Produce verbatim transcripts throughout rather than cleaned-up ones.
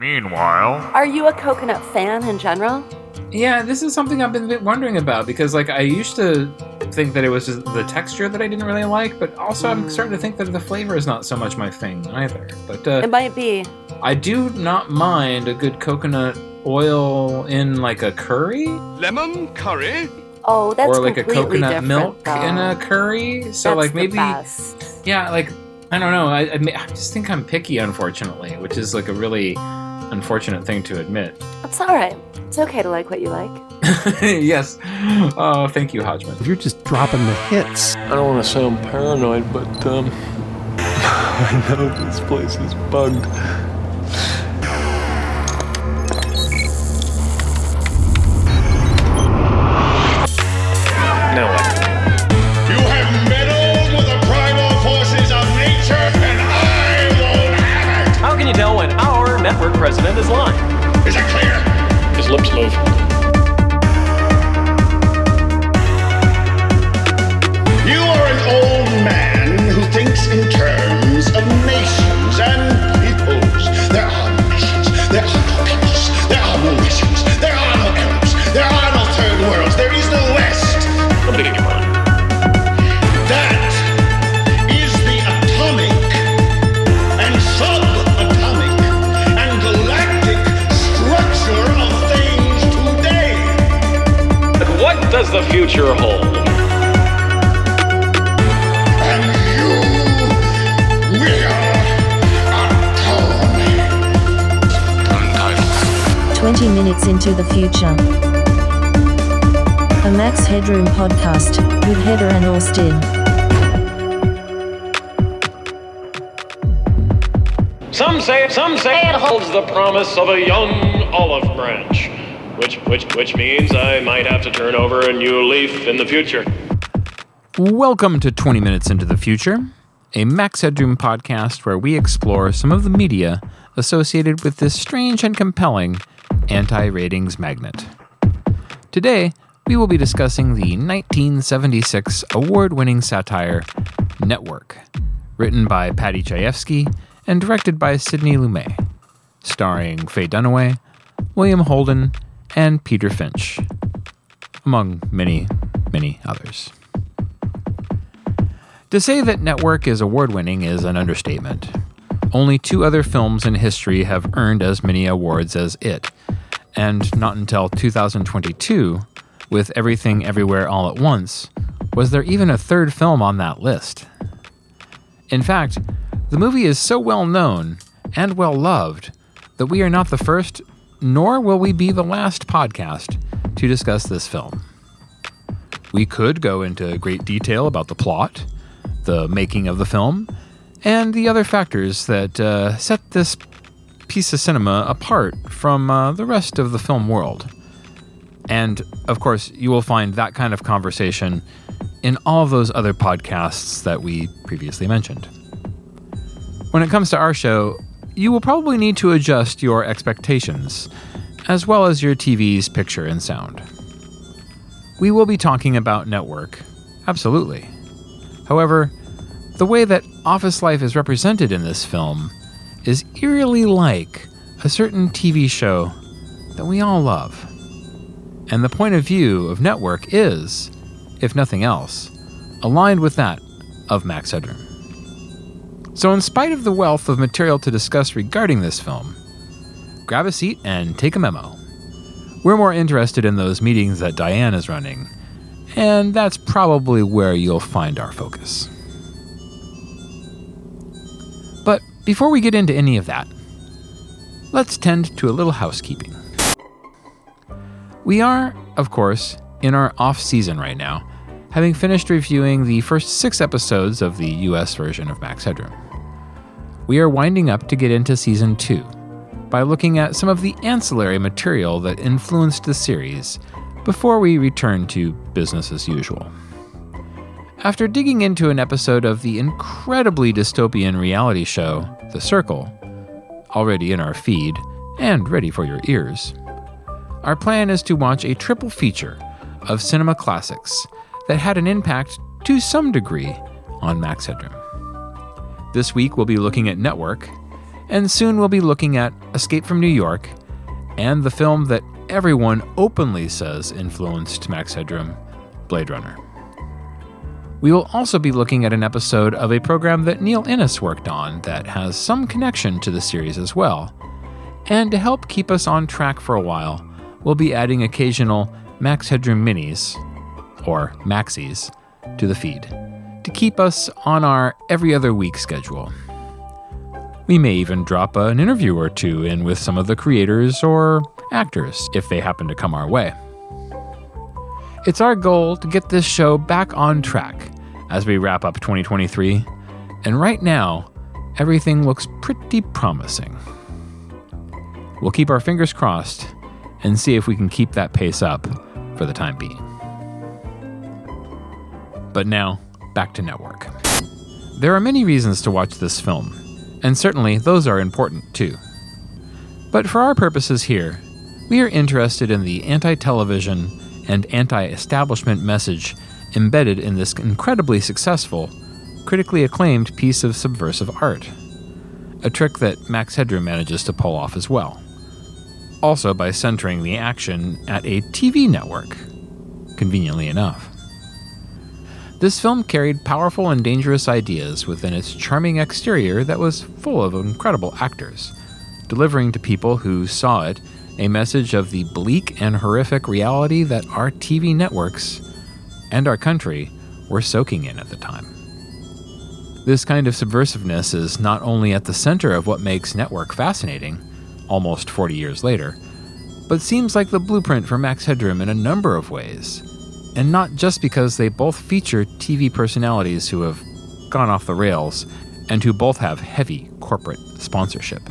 Meanwhile... Are you a coconut fan in general? Yeah, this is something I've been wondering about, because like I used to think that it was just the texture that I didn't really like, but also I'm starting to think that the flavor is not so much my thing either. But uh, It might be. I do not mind a good coconut oil in like a curry. Lemon curry? Oh, that's Or like a completely coconut different, milk though. in a curry. So That's like the maybe, best. yeah, like I don't know. I, I I just think I'm picky, unfortunately, which is like a really unfortunate thing to admit. It's all right. It's okay to like what you like. Yes. Oh, thank you, Hodgman. If you're just dropping the hits. I don't want to sound paranoid, but um, I know this place is bugged. Now what? You have meddled with the primal forces of nature, and I won't have it! How can you tell when our network president is lying? Is it clear? His lips move. You are an old man who thinks in terms of nations and peoples. There are no nations. There are no peoples. There are no nations. There are no Arabs. There are no third worlds. There is no West. I'm digging your mind. That is the atomic and subatomic and galactic structure of things today. But what does the future hold? And you will atone. twenty minutes into the future. A Max Headroom podcast with Heather and Austin. Some say, some say it holds the promise of a young olive branch, which, which, which means I might have to turn over a new leaf in the future. Welcome to twenty minutes into the Future, a Max Headroom podcast where we explore some of the media associated with this strange and compelling anti-ratings magnet. Today, we will be discussing the nineteen seventy-six award-winning satire Network, written by Paddy Chayefsky and directed by Sidney Lumet, starring Faye Dunaway, William Holden, and Peter Finch, among many, many others. To say that Network is award-winning is an understatement. Only two other films in history have earned as many awards as it, and not until two thousand twenty-two, with Everything Everywhere All at Once, was there even a third film on that list. In fact, the movie is so well known and well loved that we are not the first, nor will we be the last podcast to discuss this film. We could go into great detail about the plot, the making of the film, and the other factors that uh, set this piece of cinema apart from uh, the rest of the film world. And, of course, you will find that kind of conversation in all of those other podcasts that we previously mentioned. When it comes to our show, you will probably need to adjust your expectations, as well as your T V's picture and sound. We will be talking about Network, absolutely. However, the way that office life is represented in this film is eerily like a certain T V show that we all love. And the point of view of Network is, if nothing else, aligned with that of Max Headroom. So in spite of the wealth of material to discuss regarding this film, grab a seat and take a memo. We're more interested in those meetings that Diane is running, and that's probably where you'll find our focus. But before we get into any of that, let's tend to a little housekeeping. We are, of course, in our off-season right now, having finished reviewing the first six episodes of the U S version of Max Headroom. We are winding up to get into Season two by looking at some of the ancillary material that influenced the series before we return to business as usual. After digging into an episode of the incredibly dystopian reality show, The Circle, already in our feed and ready for your ears, our plan is to watch a triple feature of cinema classics that had an impact to some degree on Max Headroom. This week we'll be looking at Network, And soon we'll be looking at Escape from New York and the film that everyone openly says influenced Max Headroom, Blade Runner. We will also be looking at an episode of a program that Neil Innes worked on that has some connection to the series as well. And to help keep us on track for a while, we'll be adding occasional Max Headroom minis, or Maxies, to the feed, to keep us on our every other week schedule. We may even drop an interview or two in with some of the creators or actors if they happen to come our way. It's our goal to get this show back on track as we wrap up twenty twenty-three, and right now, everything looks pretty promising. We'll keep our fingers crossed and see if we can keep that pace up for the time being. But now, back to Network. There are many reasons to watch this film, and certainly those are important too. But for our purposes here, we are interested in the anti-television and anti-establishment message embedded in this incredibly successful, critically acclaimed piece of subversive art. A trick that Max Headroom manages to pull off as well. Also by centering the action at a T V network, conveniently enough. This film carried powerful and dangerous ideas within its charming exterior that was full of incredible actors, delivering to people who saw it a message of the bleak and horrific reality that our T V networks and our country were soaking in at the time. This kind of subversiveness is not only at the center of what makes Network fascinating, almost forty years later, but seems like the blueprint for Max Headroom in a number of ways, and not just because they both feature T V personalities who have gone off the rails and who both have heavy corporate sponsorship.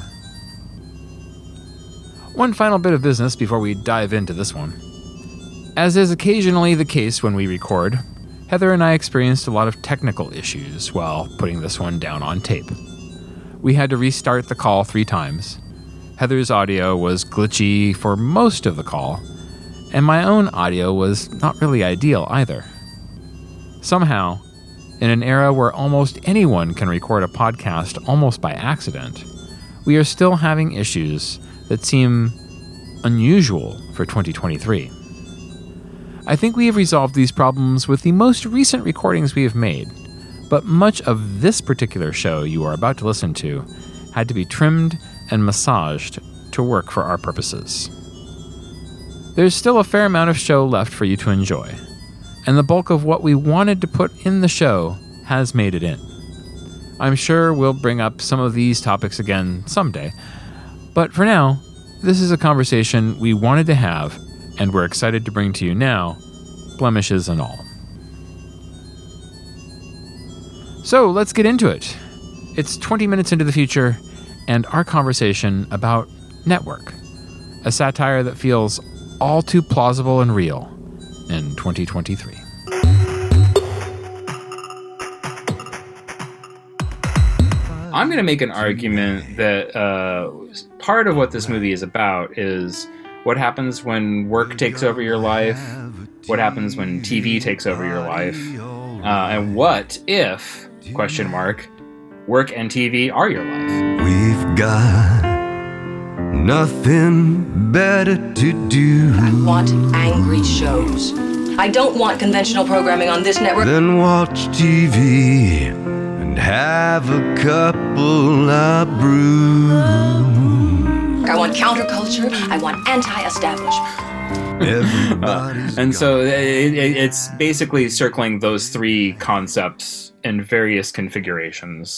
One final bit of business before we dive into this one. As is occasionally the case when we record, Heather and I experienced a lot of technical issues while putting this one down on tape. We had to restart the call three times. Heather's audio was glitchy for most of the call, and my own audio was not really ideal either. Somehow, in an era where almost anyone can record a podcast almost by accident, we are still having issues that seem unusual for twenty twenty-three. I think we have resolved these problems with the most recent recordings we have made, but much of this particular show you are about to listen to had to be trimmed and massaged to work for our purposes. There's still a fair amount of show left for you to enjoy, and the bulk of what we wanted to put in the show has made it in. I'm sure we'll bring up some of these topics again someday, but for now, this is a conversation we wanted to have and we're excited to bring to you now, blemishes and all. So let's get into it. It's twenty minutes into the future, and our conversation about Network, a satire that feels all too plausible and real in twenty twenty-three. I'm going to make an argument that uh, part of what this movie is about is what happens when work takes over your life, what happens when T V takes over your life, uh, and what if, question mark, work and T V are your life. We've got nothing better to do. I want angry shows. I don't want conventional programming on this network. Then watch T V and have a couple of brews. I want counterculture. I want anti-establishment. Everybody's uh, and so it, it, it's basically circling those three concepts in various configurations.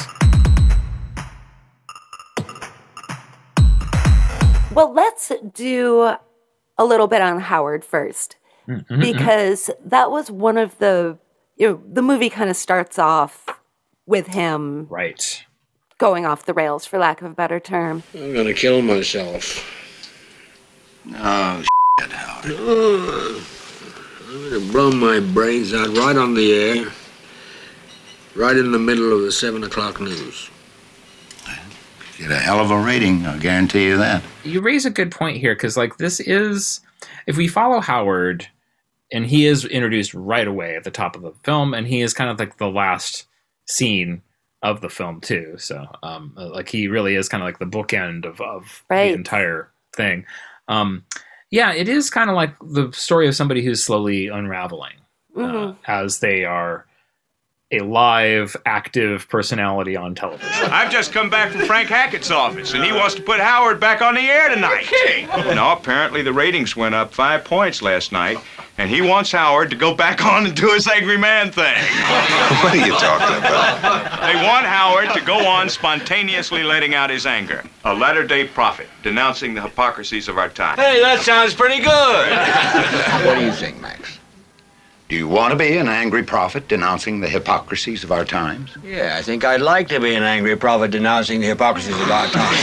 Well, let's do a little bit on Howard first, mm-hmm, because mm-hmm. that was one of the, you know, the movie kind of starts off with him right going off the rails, for lack of a better term. I'm gonna kill myself. Oh, shit, Howard. No, I'm gonna blow my brains out right on the air, right in the middle of the seven o'clock news. Get a hell of a rating, I'll guarantee you that. You raise a good point here, because like this is, if we follow Howard, and he is introduced right away at the top of the film, and he is kind of like the last scene of the film too. So um, like he really is kind of like the bookend of, of right. the entire thing. Um, yeah, it is kind of like the story of somebody who's slowly unraveling mm-hmm. uh, as they are a live, active personality on television. I've just come back from Frank Hackett's office, and he wants to put Howard back on the air tonight. You're kidding. No, apparently the ratings went up five points last night, and he wants Howard to go back on and do his angry man thing. What are you talking about? They want Howard to go on spontaneously letting out his anger. A latter-day prophet, denouncing the hypocrisies of our time. Hey, that sounds pretty good. What do you think, Max? Do you want to be an angry prophet denouncing the hypocrisies of our times? Yeah, I think I'd like to be an angry prophet denouncing the hypocrisies of our times.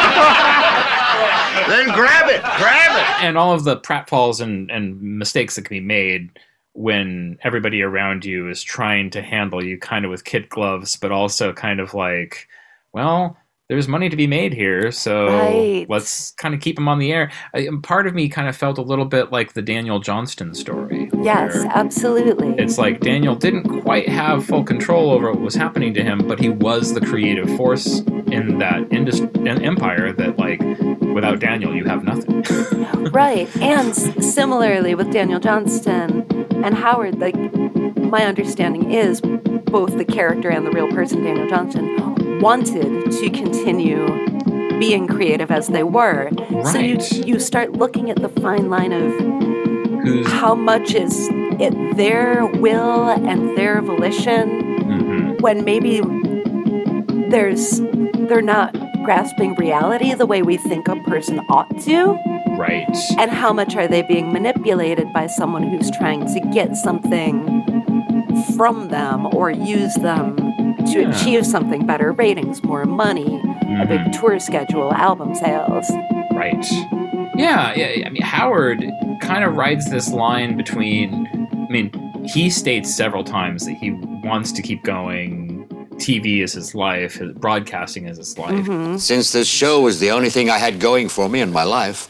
Then grab it, grab it. And all of the pratfalls and, and mistakes that can be made when everybody around you is trying to handle you kind of with kid gloves, but also kind of like, well, there's money to be made here, so right. let's kind of keep him on the air. I, part of me kind of felt a little bit like the Daniel Johnston story. Yes, absolutely. It's like Daniel didn't quite have full control over what was happening to him, but he was the creative force in that industry, empire that, like, without Daniel, you have nothing. Right, and similarly with Daniel Johnston and Howard, like, my understanding is both the character and the real person, Daniel Johnston, wanted to continue being creative as they were. Right. So you you start looking at the fine line of Who's... how much is it their will and their volition mm-hmm. when maybe there's they're not grasping reality the way we think a person ought to. Right. And how much are they being manipulated by someone who's trying to get something from them or use them to yeah. achieve something better, ratings, more money, mm-hmm. a big tour schedule, album sales. Right. Yeah, yeah. I mean, Howard kind of rides this line between, I mean, he states several times that he wants to keep going. T V is his life, his broadcasting is his life. Mm-hmm. Since this show was the only thing I had going for me in my life,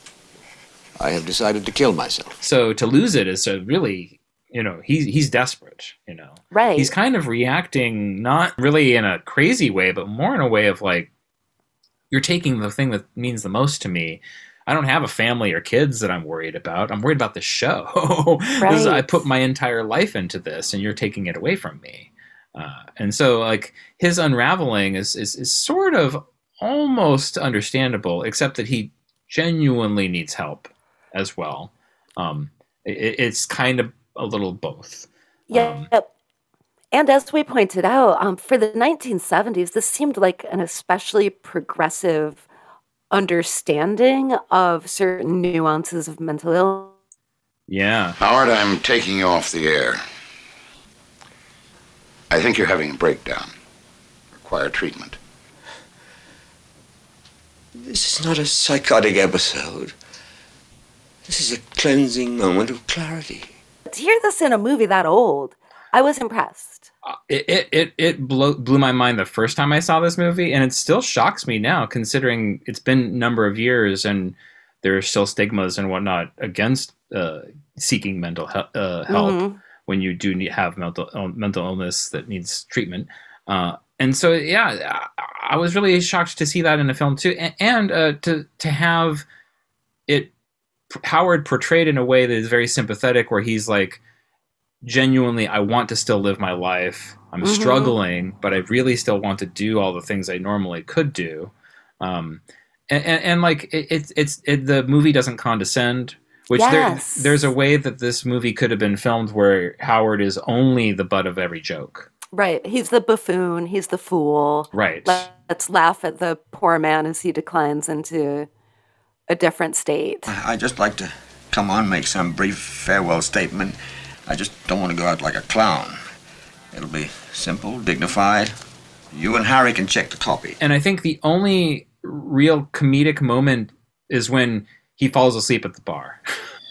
I have decided to kill myself. So to lose it is a really, you know, he's he's desperate, you know. Right. He's kind of reacting not really in a crazy way, but more in a way of like, you're taking the thing that means the most to me. I don't have a family or kids that I'm worried about. I'm worried about this show. Right. This is, I put my entire life into this, and you're taking it away from me. Uh, and so, like, his unraveling is, is is sort of almost understandable, except that he genuinely needs help as well. Um, it, it's kind of a little both. Yeah. Um, and as we pointed out, um, for the nineteen seventies, this seemed like an especially progressive understanding of certain nuances of mental illness. Yeah. Howard, I'm taking you off the air. I think you're having a breakdown. Require treatment. This is not a psychotic episode. This is a cleansing moment of clarity. To hear this in a movie that old, I was impressed. Uh, it it it, it blew, blew my mind the first time I saw this movie, and it still shocks me now, considering it's been a number of years and there are still stigmas and whatnot against uh, seeking mental he- uh, help mm-hmm. when you do need, have mental uh, mental illness that needs treatment. Uh, and so, yeah, I, I was really shocked to see that in a film too, and, and uh, to to have it Howard portrayed in a way that is very sympathetic, where he's like, genuinely, I want to still live my life. I'm mm-hmm. struggling, but I really still want to do all the things I normally could do. Um, and, and, and like, it, it's, it's, it, the movie doesn't condescend, which yes. there, there's a way that this movie could have been filmed where Howard is only the butt of every joke. Right. He's the buffoon. He's the fool. Right. Let's laugh at the poor man as he declines into a different state. I'd just like to come on, make some brief farewell statement. I just don't want to go out like a clown. It'll be simple, dignified. You and Harry can check the copy. And I think the only real comedic moment is when he falls asleep at the bar.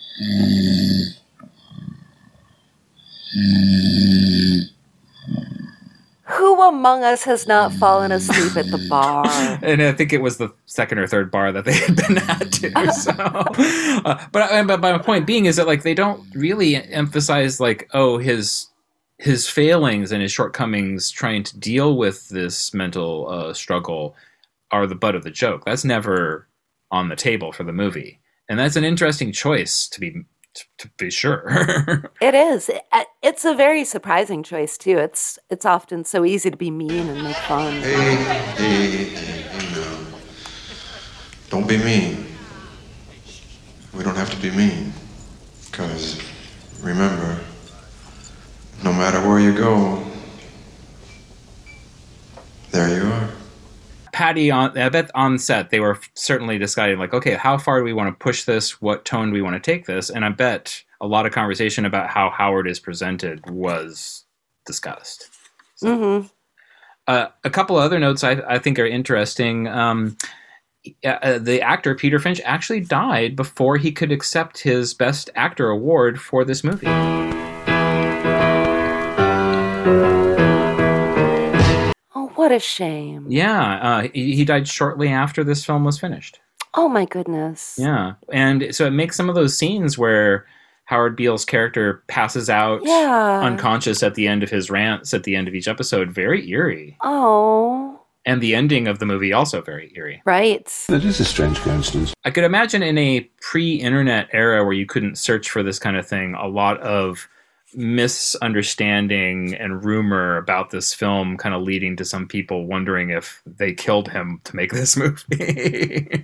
Who among us has not fallen asleep at the bar? And I think it was the second or third bar that they had been at too. So, uh, but, but my point being is that like they don't really emphasize like, oh, his his failings and his shortcomings trying to deal with this mental uh, struggle are the butt of the joke. That's never on the table for the movie. And that's an interesting choice, to be to be sure. It is. It's a very surprising choice, too. It's it's often so easy to be mean and make fun. Hey, hey, hey, hey, now. Don't be mean. We don't have to be mean. Because, remember, no matter where you go, there you are. Patty, on, I bet on set, they were certainly deciding, like, okay, how far do we want to push this? What tone do we want to take this? And I bet a lot of conversation about how Howard is presented was discussed. So, mm-hmm. uh, a couple other notes I, I think are interesting. Um, uh, the actor, Peter Finch, actually died before he could accept his Best Actor award for this movie. What a shame. Yeah, uh, he, he died shortly after this film was finished. Oh, my goodness. Yeah, and so it makes some of those scenes where Howard Beale's character passes out yeah. unconscious at the end of his rants at the end of each episode very eerie. Oh. And the ending of the movie also very eerie. Right. That is a strange coincidence. I could imagine in a pre-internet era where you couldn't search for this kind of thing, a lot of misunderstanding and rumor about this film kind of leading to some people wondering if they killed him to make this movie.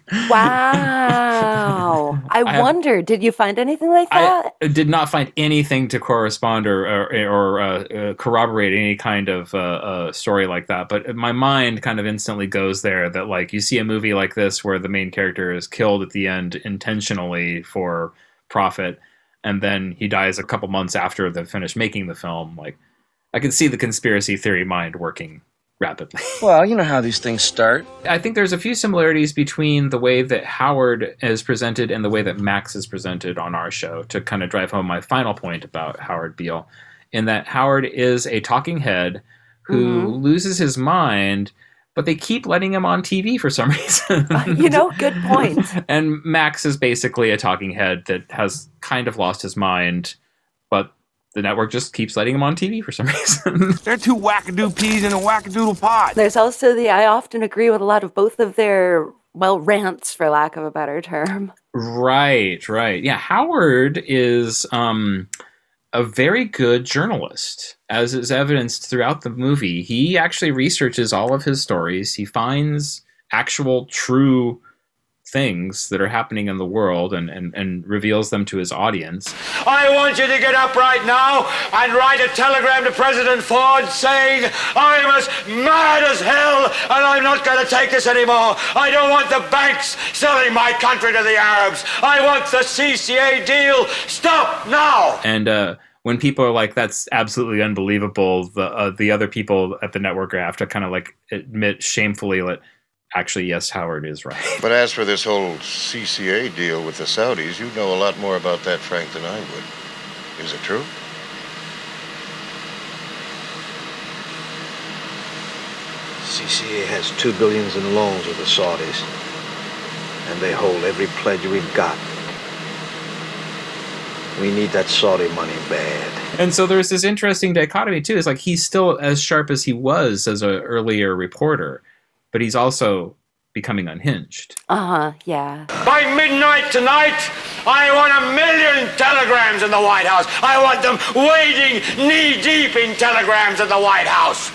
Wow. I, I wonder, have, did you find anything like that? I did not find anything to correspond or or, or uh, uh, corroborate any kind of uh, uh, story like that. But my mind kind of instantly goes there that, like, you see a movie like this where the main character is killed at the end intentionally for profit, and then he dies a couple months after they finished making the film. Like, I can see the conspiracy theory mind working rapidly. Well, you know how these things start. I think there's a few similarities between the way that Howard is presented and the way that Max is presented on our show, to kind of drive home my final point about Howard Beale, in that Howard is a talking head who mm-hmm. loses his mind, but they keep letting him on T V for some reason. You know, good point. And Max is basically a talking head that has kind of lost his mind, but the network just keeps letting him on T V for some reason. They're two wackadoo peas in a wackadoodle pot. There's also the, I often agree with a lot of both of their, well, rants, for lack of a better term. Right, right. Yeah, Howard is um, a very good journalist, as is evidenced throughout the movie. He actually researches all of his stories. He finds actual, true things that are happening in the world and, and, and reveals them to his audience. I want you to get up right now and write a telegram to President Ford saying, I'm as mad as hell and I'm not going to take this anymore. I don't want the banks selling my country to the Arabs. I want the C C A deal. Stop now. And uh, when people are like, that's absolutely unbelievable, the uh, the other people at the network have to kind of like admit shamefully that actually, yes, Howard is right. But as for this whole C C A deal with the Saudis, you know a lot more about that, Frank, than I would. Is it true? C C A has two billions in loans with the Saudis, and they hold every pledge we've got. We need that Saudi money bad. And so there's this interesting dichotomy, too. It's like he's still as sharp as he was as an earlier reporter, but he's also becoming unhinged. Uh-huh, yeah. By midnight tonight, I want a million telegrams in the White House. I want them wading knee-deep in telegrams in the White House.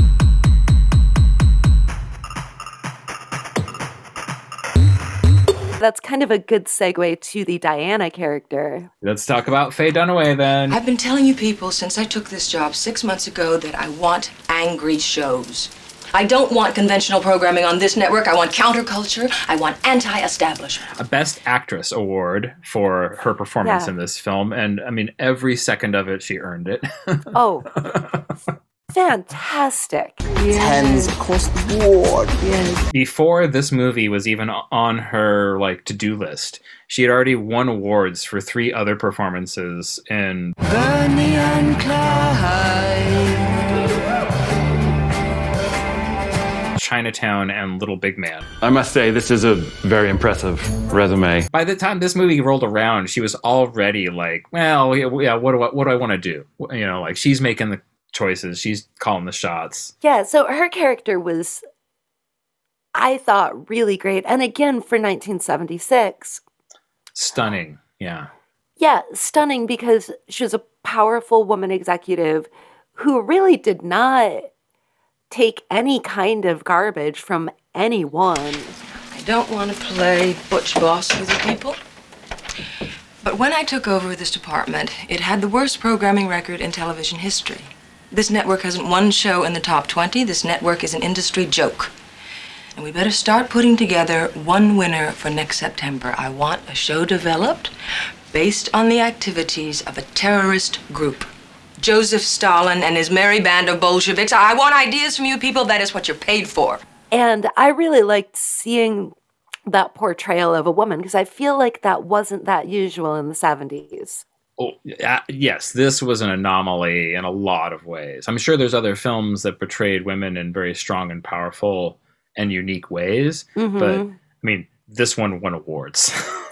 That's kind of a good segue to the Diana character. Let's talk about Faye Dunaway, then. I've been telling you people since I took this job six months ago that I want angry shows. I don't want conventional programming on this network. I want counterculture. I want anti-establishment. A Best Actress award for her performance Yeah. in this film. And, I mean, every second of it, she earned it. Oh, fantastic. Hands across the board. Yes. Before this movie was even on her, like, to-do list, she had already won awards for three other performances in Bonnie and Clyde. Chinatown and Little Big Man. I must say, this is a very impressive resume. By the time this movie rolled around, she was already like, well, yeah, yeah, what do I, what do I want to do? You know, like, she's making the choices. She's calling the shots. Yeah, so her character was, I thought, really great. And again, for nineteen seventy-six. Stunning, yeah. Yeah, stunning because she was a powerful woman executive who really did not take any kind of garbage from anyone. I don't want to play butch boss with you people, but when I took over this department, it had the worst programming record in television history. This network hasn't one show in the top twenty. This network is an industry joke. And we better start putting together one winner for next September. I want a show developed based on the activities of a terrorist group. Joseph Stalin and his merry band of Bolsheviks. I want ideas from you people. That is what you're paid for. And I really liked seeing that portrayal of a woman because I feel like that wasn't that usual in the seventies. Oh, uh, yes, this was an anomaly in a lot of ways. I'm sure there's other films that portrayed women in very strong and powerful and unique ways, Mm-hmm. but I mean, this one won awards.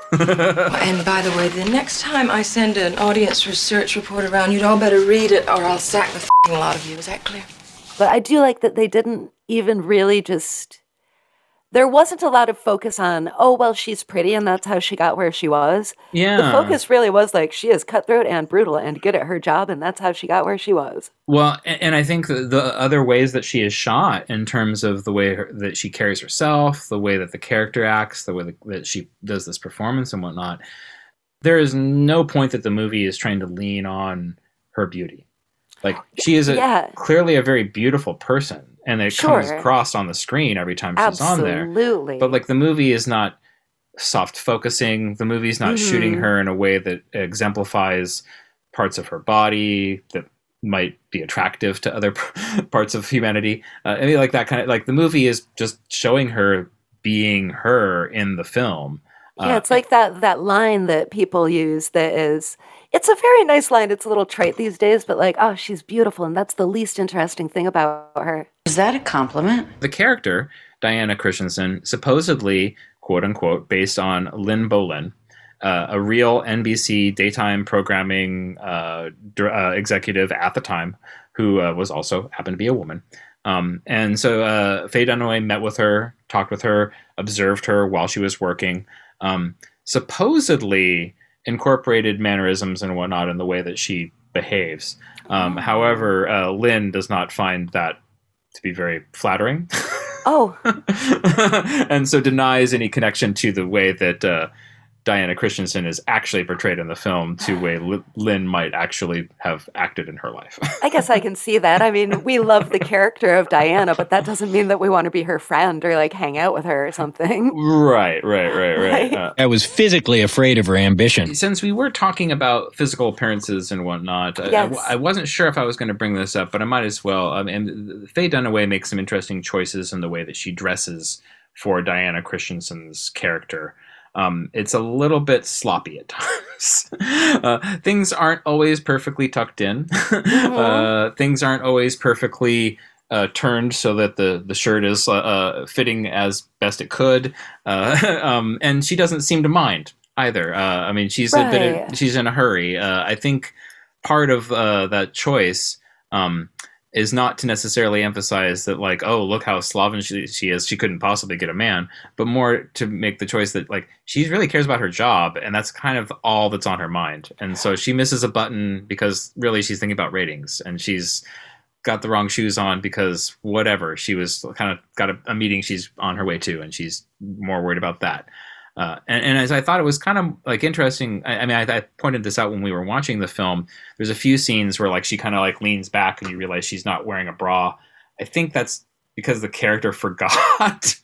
And by the way, the next time I send an audience research report around, you'd all better read it or I'll sack the f***ing lot of you. Is that clear? But I do like that they didn't even really just... There wasn't a lot of focus on, oh, well, she's pretty and that's how she got where she was. Yeah. The focus really was like, she is cutthroat and brutal and good at her job and that's how she got where she was. Well, and, and I think the, the other ways that she is shot in terms of the way her, that she carries herself, the way that the character acts, the way that, that she does this performance and whatnot, there is no point that the movie is trying to lean on her beauty. Like, she is a, Yeah. clearly a very beautiful person. And it Sure. comes across on the screen every time she's on there. Absolutely. But like the movie is not soft focusing. The movie's not Mhm. shooting her in a way that exemplifies parts of her body that might be attractive to other parts of humanity. Uh, I mean, like that kind of like the movie is just showing her being her in the film. Yeah, Uh, it's like that that line that people use that is, it's a very nice line. It's a little trite these days, but like, oh, she's beautiful, and that's the least interesting thing about her. Is that a compliment? The character, Diana Christensen, supposedly, quote unquote, based on Lynn Bolen, uh, a real N B C daytime programming uh, dir- uh, executive at the time, who uh, was also happened to be a woman. Um, and so uh, Faye Dunaway met with her, talked with her, observed her while she was working, um, supposedly incorporated mannerisms and whatnot in the way that she behaves. Um, however, uh, Lynn does not find that to be very flattering. Oh. And so denies any connection to the way that uh, Diana Christensen is actually portrayed in the film to the way L- Lynn might actually have acted in her life. I guess I can see that. I mean, we love the character of Diana, but that doesn't mean that we want to be her friend or like hang out with her or something. Right, right, right, right. Uh, I was physically afraid of her ambition. Since we were talking about physical appearances and whatnot, I- Yes. I, I wasn't sure if I was going to bring this up, but I might as well. Um, and Faye Dunaway makes some interesting choices in the way that she dresses for Diana Christensen's character. Um, it's a little bit sloppy at times. uh, things aren't always perfectly tucked in. uh, things aren't always perfectly uh, turned so that the, the shirt is uh, uh, fitting as best it could. Uh, um, and she doesn't seem to mind either. Uh, I mean, she's a bit Right. of, she's in a hurry. Uh, I think part of uh, that choice um, is not to necessarily emphasize that, like, oh, look how sloven she, she is. She couldn't possibly get a man, but more to make the choice that, like, she really cares about her job, and that's kind of all that's on her mind. And so she misses a button because really she's thinking about ratings, and she's got the wrong shoes on because whatever. She was kind of got a, a meeting she's on her way to, and she's more worried about that. Uh, and, and as I thought it was kind of like interesting, I, I mean, I, I pointed this out when we were watching the film. There's a few scenes where like she kind of like leans back and you realize she's not wearing a bra. I think that's because the character forgot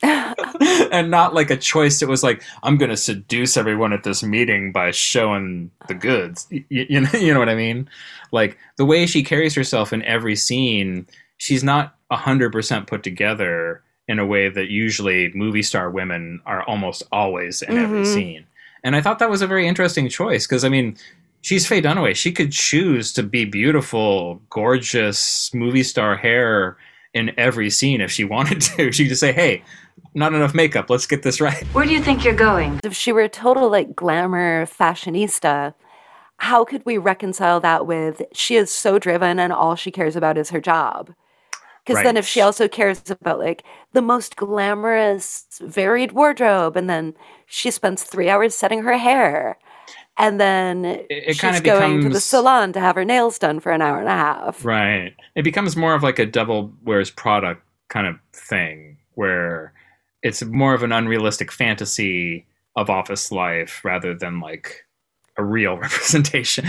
and not like a choice. It was like, I'm going to seduce everyone at this meeting by showing the goods. You, you know, you know what I mean? Like the way she carries herself in every scene, she's not a hundred percent put together in a way that usually movie star women are almost always in every Mhm. scene. And I thought that was a very interesting choice because, I mean, she's Faye Dunaway. She could choose to be beautiful, gorgeous movie star hair in every scene if she wanted to. She could just say, hey, not enough makeup. Let's get this right. Where do you think you're going? If she were a total like glamour fashionista, how could we reconcile that with she is so driven and all she cares about is her job? Because Right. then if she also cares about like the most glamorous, varied wardrobe, and then she spends three hours setting her hair, and then it she's kinda going to the becomes- salon to have her nails done for an hour and a half. Right. It becomes more of like a devil wears Prada kind of thing, where it's more of an unrealistic fantasy of office life rather than like a real representation.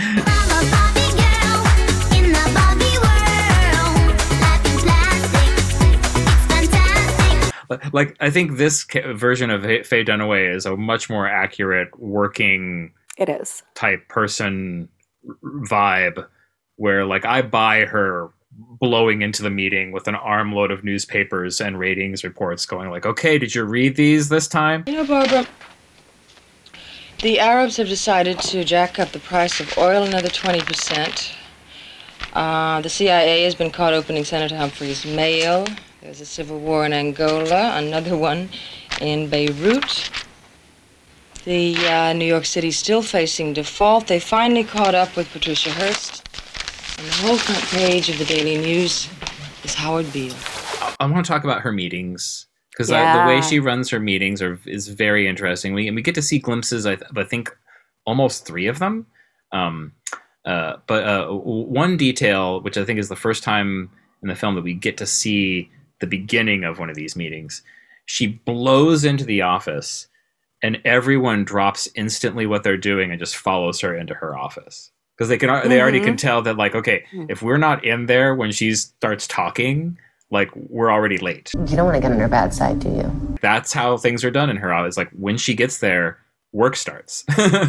Like, I think this ca- version of Faye Dunaway is a much more accurate working It is. type person r- vibe, where like I buy her blowing into the meeting with an armload of newspapers and ratings reports going like, okay, did you read these this time? You know, Barbara, the Arabs have decided to jack up the price of oil another twenty percent. Uh, the C I A has been caught opening Senator Humphrey's mail. There's a civil war in Angola, another one in Beirut. The uh, New York City's still facing default. They finally caught up with Patricia Hearst. And the whole front page of the Daily News is Howard Beale. I want to talk about her meetings because Yeah. the way she runs her meetings are is very interesting. We and we get to see glimpses of, I think, almost three of them. Um, uh, but uh, w- one detail, which I think is the first time in the film that we get to see the beginning of one of these meetings, she blows into the office, and everyone drops instantly what they're doing and just follows her into her office. Because they can, they already can Mhm. tell that, like, okay, if we're not in there when she starts talking, like, we're already late. You don't want to get on her bad side, do you? That's how things are done in her office. Like, when she gets there, work starts.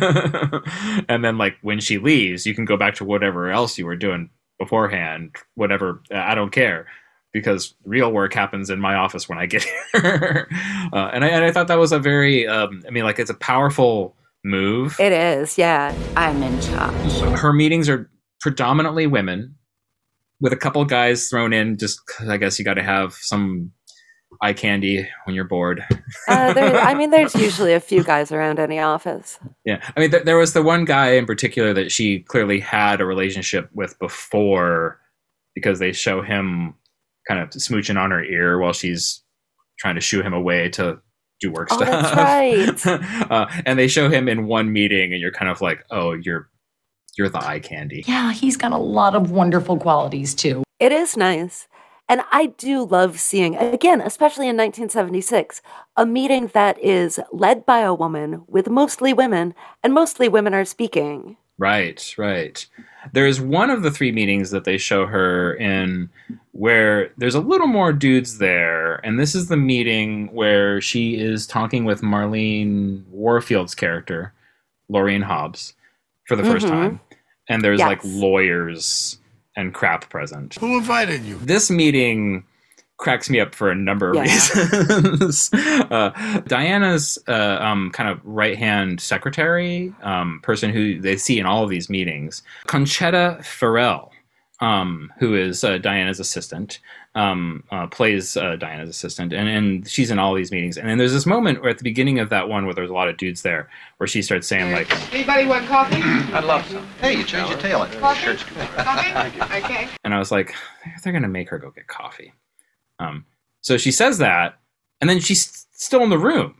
And then, like, when she leaves, you can go back to whatever else you were doing beforehand, whatever, I don't care. Because real work happens in my office when I get here. uh, and, I, and I thought that was a very, um, I mean, like, it's a powerful move. It is, yeah. I'm in charge. Her meetings are predominantly women, with a couple guys thrown in, just 'cause I guess you got to have some eye candy when you're bored. Uh, there, I mean, there's usually a few guys around any office. Yeah, I mean, th- there was the one guy in particular that she clearly had a relationship with before, because they show him kind of smooching on her ear while she's trying to shoo him away to do work Oh, stuff. that's right. uh, and they show him in one meeting, and you're kind of like, oh, you're you're the eye candy. Yeah, he's got a lot of wonderful qualities too. It is nice. And I do love seeing, again, especially in nineteen seventy-six, a meeting that is led by a woman with mostly women, and mostly women are speaking. Right, right. There's one of the three meetings that they show her in where there's a little more dudes there. And this is the meeting where she is talking with Marlene Warfield's character, Laureen Hobbs, for the first Mhm. time. And there's Yes. like lawyers and crap present. Who invited you? This meeting cracks me up for a number of Yeah. reasons. uh, Diana's uh, um, kind of right-hand secretary, um, person who they see in all of these meetings, Conchetta Farrell, um, who is uh, Diana's assistant, um, uh, plays uh, Diana's assistant, and, and she's in all these meetings. And then there's this moment where at the beginning of that one where there's a lot of dudes there, where she starts saying like, Anybody want coffee? I'd love some. Hey, you changed your tail. Coffee? Coffee? Okay. and I was like, they're going to make her go get coffee. Um, so she says that, and then she's still in the room.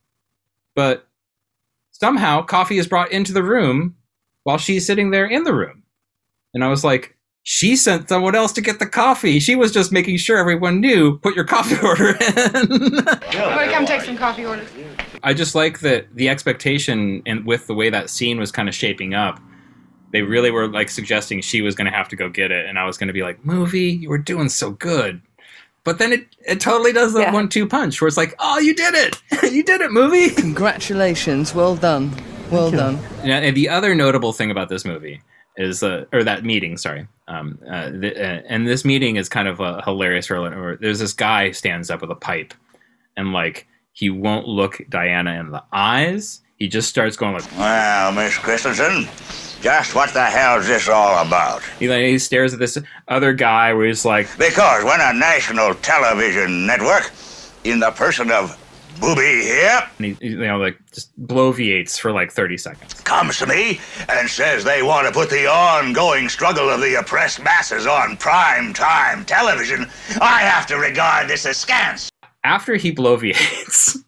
But somehow coffee is brought into the room while she's sitting there in the room. And I was like, she sent someone else to get the coffee. She was just making sure everyone knew, put your coffee order in. Everybody come take some coffee orders. I just like that the expectation and with the way that scene was kind of shaping up, they really were like suggesting she was going to have to go get it. And I was going to be like, movie, you were doing so good. But then it, it totally does the Yeah. one two punch where it's like, oh, you did it. You did it, movie. Congratulations. Well done. Well done. Yeah, and the other notable thing about this movie is, uh, or that meeting, sorry. Um, uh, the, uh, and this meeting is kind of uh, hilarious. For, or there's this guy stands up with a pipe and like, he won't look Diana in the eyes. He just starts going like, Well, Miss Christensen, just what the hell's this all about? he, like, he stares at this other guy where he's like, Because when a national television network, in the person of Booby here And he, you know, like just bloviates for like thirty seconds. comes to me and says they want to put the ongoing struggle of the oppressed masses on prime time television. I have to regard this askance. After he bloviates,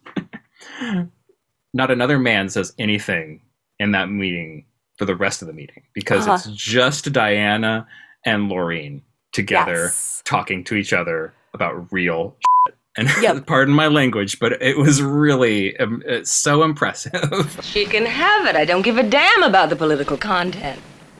not another man says anything in that meeting for the rest of the meeting because Uh-huh. it's just Diana and Laureen together Yes. talking to each other about real shit. And pardon my language, but it was really um, it's so impressive. She can have it. I don't give a damn about the political content.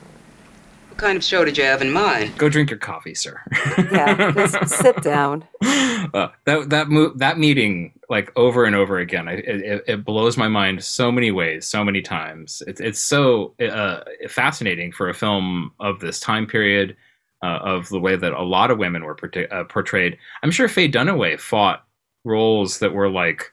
What kind of show did you have in mind? Go drink your coffee, sir. Yeah, just sit down. Uh, that that mo- that meeting, like over and over again, I, it, it blows my mind so many ways, so many times. It's it's so uh, fascinating for a film of this time period, uh, of the way that a lot of women were portray- uh, portrayed. I'm sure Faye Dunaway fought roles that were like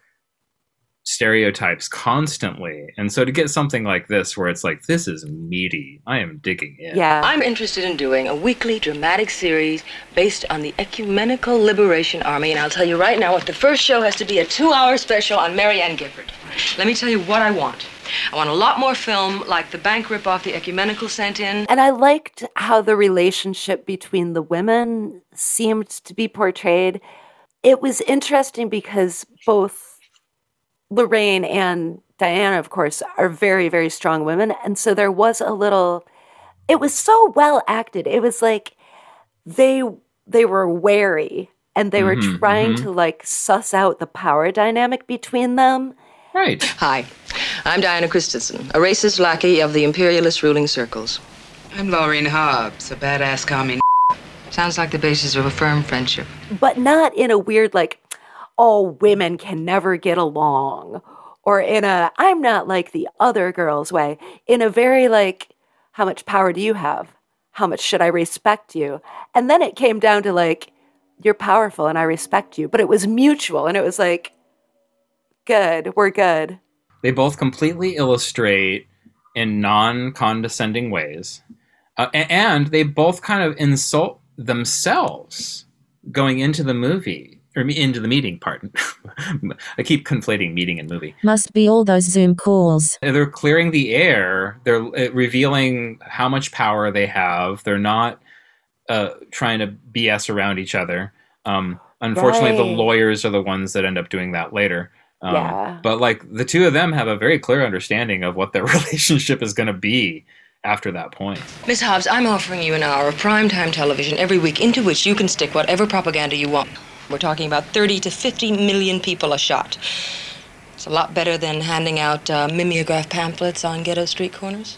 stereotypes constantly, and so to get something like this, where it's like this is meaty, I am digging in. Yeah. I'm interested in doing a weekly dramatic series based on the Ecumenical Liberation Army, and I'll tell you right now, if the first show has to be a two-hour special on Mary Ann Gifford, let me tell you what I want. I want a lot more film like the bank ripoff the Ecumenical sent in. And I liked how the relationship between the women seemed to be portrayed. It was interesting because both Lorraine and Diana, of course, are very, very strong women. And so there was a little, it was so well acted. It was like they they were wary and they were Mhm, trying mhm. to like suss out the power dynamic between them. Right. Hi, I'm Diana Christensen, a racist lackey of the imperialist ruling circles. I'm Laureen Hobbs, a badass commie. Sounds like the basis of a firm friendship. But not in a weird like, oh, women can never get along, or in a I'm not like the other girls way, in a very like, how much power do you have? How much should I respect you? And then it came down to like, you're powerful and I respect you, but it was mutual and it was like, good, we're good. They both completely illustrate in non-condescending ways, uh, a- and they both kind of insult themselves going into the movie. Or me- into the meeting, pardon. I keep conflating meeting and movie. Must be all those Zoom calls. They're clearing the air. They're uh, revealing how much power they have. They're not uh, trying to B S around each other. Um, unfortunately, the Right. lawyers are the ones that end up doing that later. Um, Yeah. But like the two of them have a very clear understanding of what their relationship is going to be after that point. Miss Hobbs, I'm offering you an hour of primetime television every week into which you can stick whatever propaganda you want. We're talking about thirty to fifty million people a shot. It's a lot better than handing out uh, mimeograph pamphlets on ghetto street corners.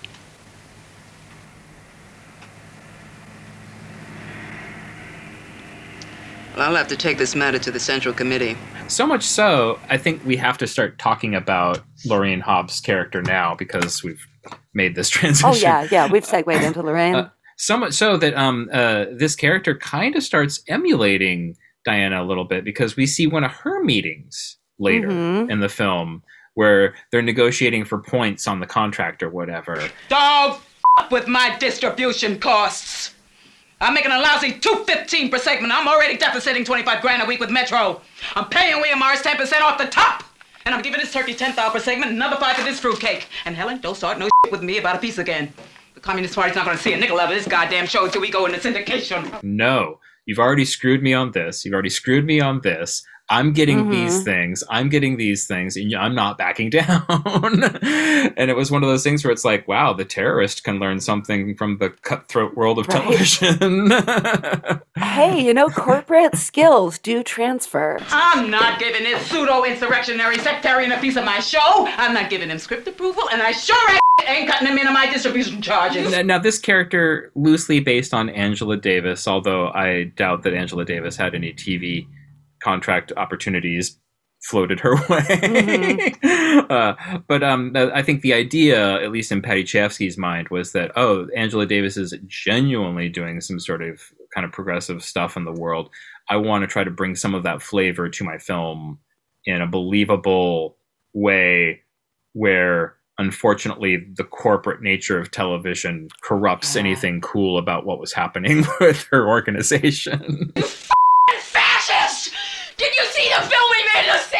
Well, I'll have to take this matter to the Central Committee. So much so, I think we have to start talking about Laureen Hobbs' character now because we've made this transition. Oh yeah, yeah, we've segued into Lorraine. Uh, so much so that um, uh, this character kind of starts emulating Diana a little bit because we see one of her meetings later Mhm. in the film where they're negotiating for points on the contract or whatever. Don't f- with my distribution costs. I'm making a lousy two fifteen per segment. I'm already deficiting twenty-five grand a week with Metro. I'm paying William Morris ten percent off the top. And I'm giving this turkey ten thousand per segment, another five for this fruitcake. And Helen, don't start no shit with me about a piece again. The Communist Party's not gonna see a nickel out of this goddamn show until we go into syndication. No, you've already screwed me on this. You've already screwed me on this. I'm getting Mhm. these things. I'm getting these things, and I'm not backing down. And it was one of those things where it's like, wow, the terrorist can learn something from the cutthroat world of Right. television. Hey, you know, corporate skills do transfer. I'm not giving this pseudo-insurrectionary sectarian a piece of my show. I'm not giving him script approval, and I sure as ain't cutting him into my distribution charges. Now, now, this character, loosely based on Angela Davis, although I doubt that Angela Davis had any T V contract opportunities floated her way. Mm-hmm. uh, but um, I think the idea, at least in Patty Chayefsky's mind, was that, oh, Angela Davis is genuinely doing some sort of kind of progressive stuff in the world. I want to try to bring some of that flavor to my film in a believable way where, unfortunately, the corporate nature of television corrupts anything cool about what was happening with her organization. Fascist! Did you see the film we made of San Marino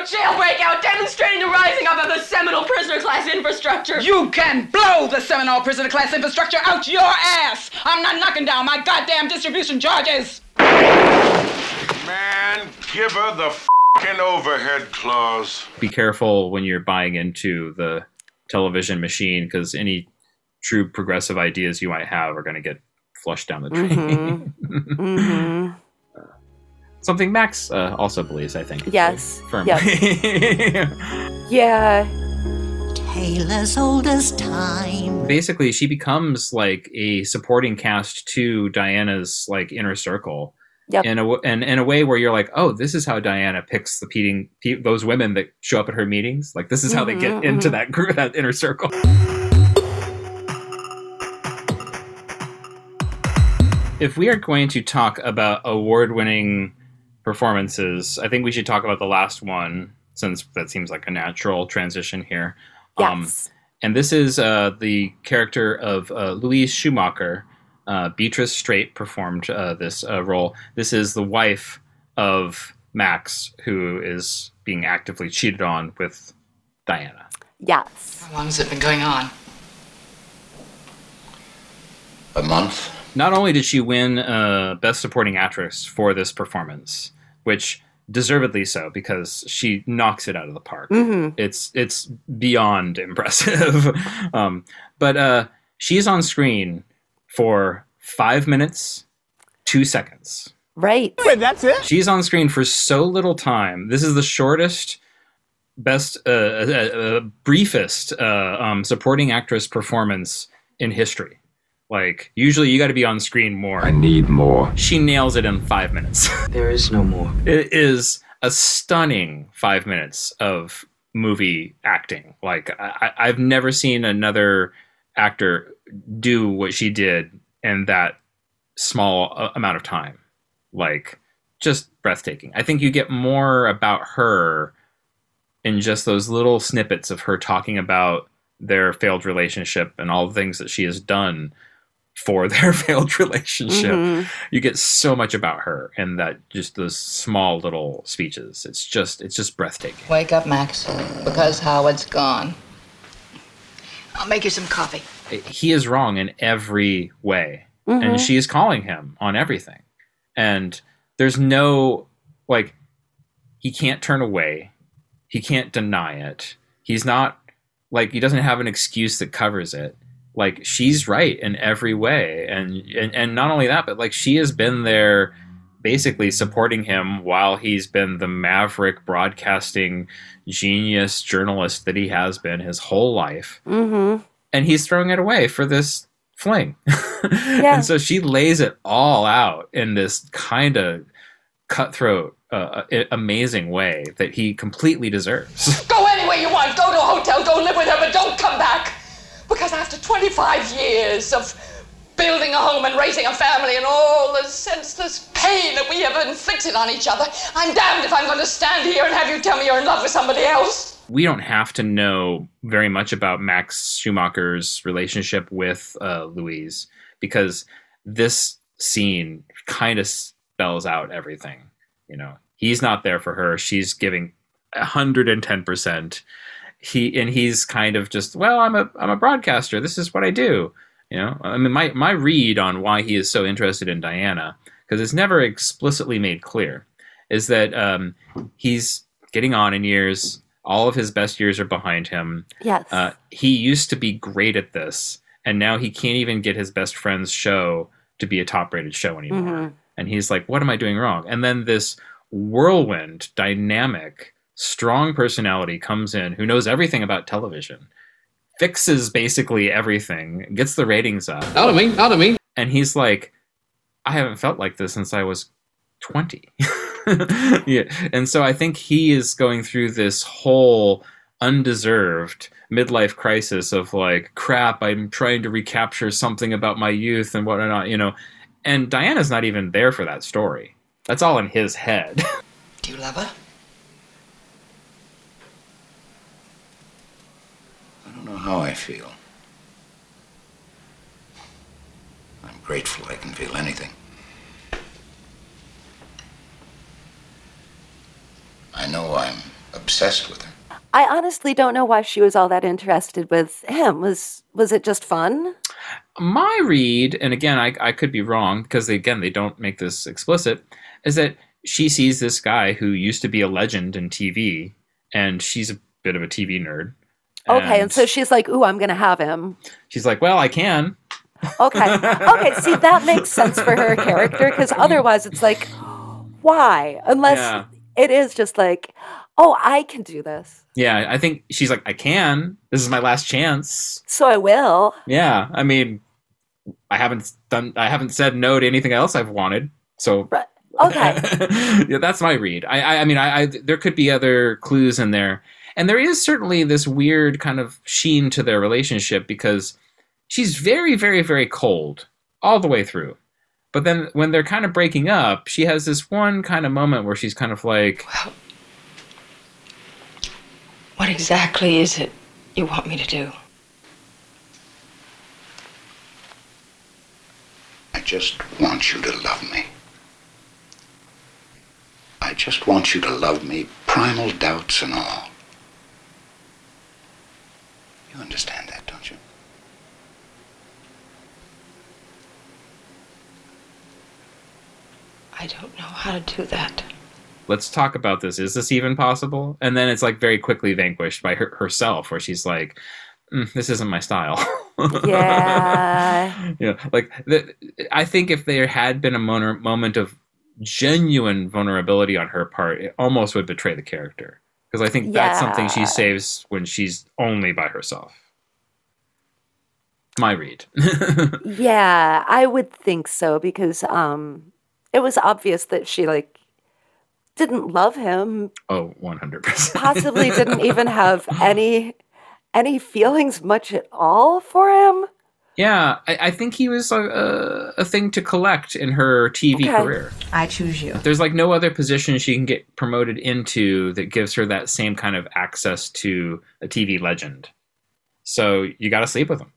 jailbreak out demonstrating the rising up of the Seminole prisoner class infrastructure. You can blow the Seminole prisoner class infrastructure out your ass. I'm not knocking down my goddamn distribution charges. Man, give her the f***ing overhead clause. Be careful when you're buying into the television machine, because any true progressive ideas you might have are going to get flushed down the drain. Mm-hmm. mm-hmm. Something Max uh, also believes, I think. Yes. Firmly. Yep. Yeah. Tale as old as time. Basically, she becomes like a supporting cast to Diana's like inner circle. Yep. In a and in a way where you're like, oh, this is how Diana picks the peating, pe- those women that show up at her meetings. Like, this is how mm-hmm, they get mm-hmm. into that group, that inner circle. If we are going to talk about award-winning performances, I think we should talk about the last one, since that seems like a natural transition here. Yes. Um, and this is uh, the character of uh, Louise Schumacher. Uh, Beatrice Straight performed uh, this uh, role. This is the wife of Max, who is being actively cheated on with Diana. Yes. How long has it been going on? A month. Not only did she win uh, Best Supporting Actress for this performance, which deservedly so, because she knocks it out of the park. Mm-hmm. It's it's beyond impressive. um, but uh, she's on screen for five minutes, two seconds. Right. Wait, that's it? She's on screen for so little time. This is the shortest, best, uh, uh, uh, briefest uh, um, supporting actress performance in history. Like, usually you got to be on screen more. I need more. She nails it in five minutes. There is no more. It is a stunning five minutes of movie acting. Like, I, I've never seen another actor do what she did in that small uh, amount of time. Like, just breathtaking. I think you get more about her in just those little snippets of her talking about their failed relationship and all the things that she has done for their failed relationship. Mm-hmm. You get so much about her in that, just those small little speeches. It's just, it's just breathtaking. Wake up, Max, because Howard's gone. I'll make you some coffee. He is wrong in every way. Mm-hmm. And she is calling him on everything. And there's no, like, he can't turn away. He can't deny it. He's not, like, he doesn't have an excuse that covers it. Like, she's right in every way. And, and and not only that, but like, she has been there basically supporting him while he's been the maverick broadcasting genius journalist that he has been his whole life. Mm-hmm. And he's throwing it away for this fling. Yeah. And so she lays it all out in this kind of cutthroat, uh, amazing way that he completely deserves. Go anywhere you want. Go to a hotel. Go live with her, but don't come back. Because after twenty-five years of building a home and raising a family and all the senseless pain that we have inflicted on each other, I'm damned if I'm going to stand here and have you tell me you're in love with somebody else. We don't have to know very much about Max Schumacher's relationship with uh, Louise, because this scene kind of spells out everything. You know, he's not there for her. She's giving one hundred ten percent. He and he's kind of just, well, I'm a I'm a broadcaster. This is what I do. You know, I mean, my my read on why he is so interested in Diana, because it's never explicitly made clear, is that um, he's getting on in years. All of his best years are behind him. Yes. Uh, he used to be great at this, and now he can't even get his best friend's show to be a top-rated show anymore. Mm-hmm. And he's like, what am I doing wrong? And then this whirlwind, dynamic, strong personality comes in who knows everything about television, fixes basically everything, gets the ratings up. Not of me, not of me. And he's like, I haven't felt like this since I was twenty. Yeah. And so I think he is going through this whole undeserved midlife crisis of like, crap, I'm trying to recapture something about my youth and whatnot, you know. And Diana's not even there for that story. That's all in his head. Do you love her? I don't know how I feel. I'm grateful I can feel anything. I know I'm a obsessed with her. I honestly don't know why she was all that interested with him. Was was it just fun? My read, and again, I, I could be wrong because, they, again, they don't make this explicit, is that she sees this guy who used to be a legend in T V, and she's a bit of a T V nerd. Okay, and, and so she's like, ooh, I'm going to have him. She's like, well, I can. Okay. Okay, see, that makes sense for her character, because otherwise it's like, why? Unless Yeah. it is just like, oh, I can do this, Yeah, I think she's like, I can. This is my last chance. so I will. Yeah, I mean, I haven't done. I haven't said no to anything else I've wanted. So, Okay. yeah, that's my read. I, I, I mean, I, I, there could be other clues in there, and there is certainly this weird kind of sheen to their relationship because she's very, very, very cold all the way through. But then when they're kind of breaking up, she has this one kind of moment where she's kind of like, Well, what exactly is it you want me to do? I just want you to love me. I just want you to love me, primal doubts and all. You understand that, don't you? I don't know how to do that. let's talk about this. Is this even possible? And then it's like very quickly vanquished by her, herself, where she's like, mm, this isn't my style. Yeah. Yeah. Like, the, I think if there had been a mon- moment of genuine vulnerability on her part, it almost would betray the character. Because I think that's something she Yeah. saves when she's only by herself. My read. Yeah, I would think so because um, it was obvious that she like didn't love him, Oh, one hundred percent. possibly didn't even have any any feelings much at all for him. Yeah, I, I think he was a, a, a thing to collect in her T V Okay. career. I choose you. There's like no other position she can get promoted into that gives her that same kind of access to a T V legend. So you got to sleep with him.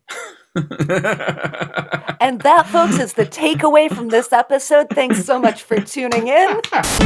And that, folks, is the takeaway from this episode. Thanks so much for tuning in.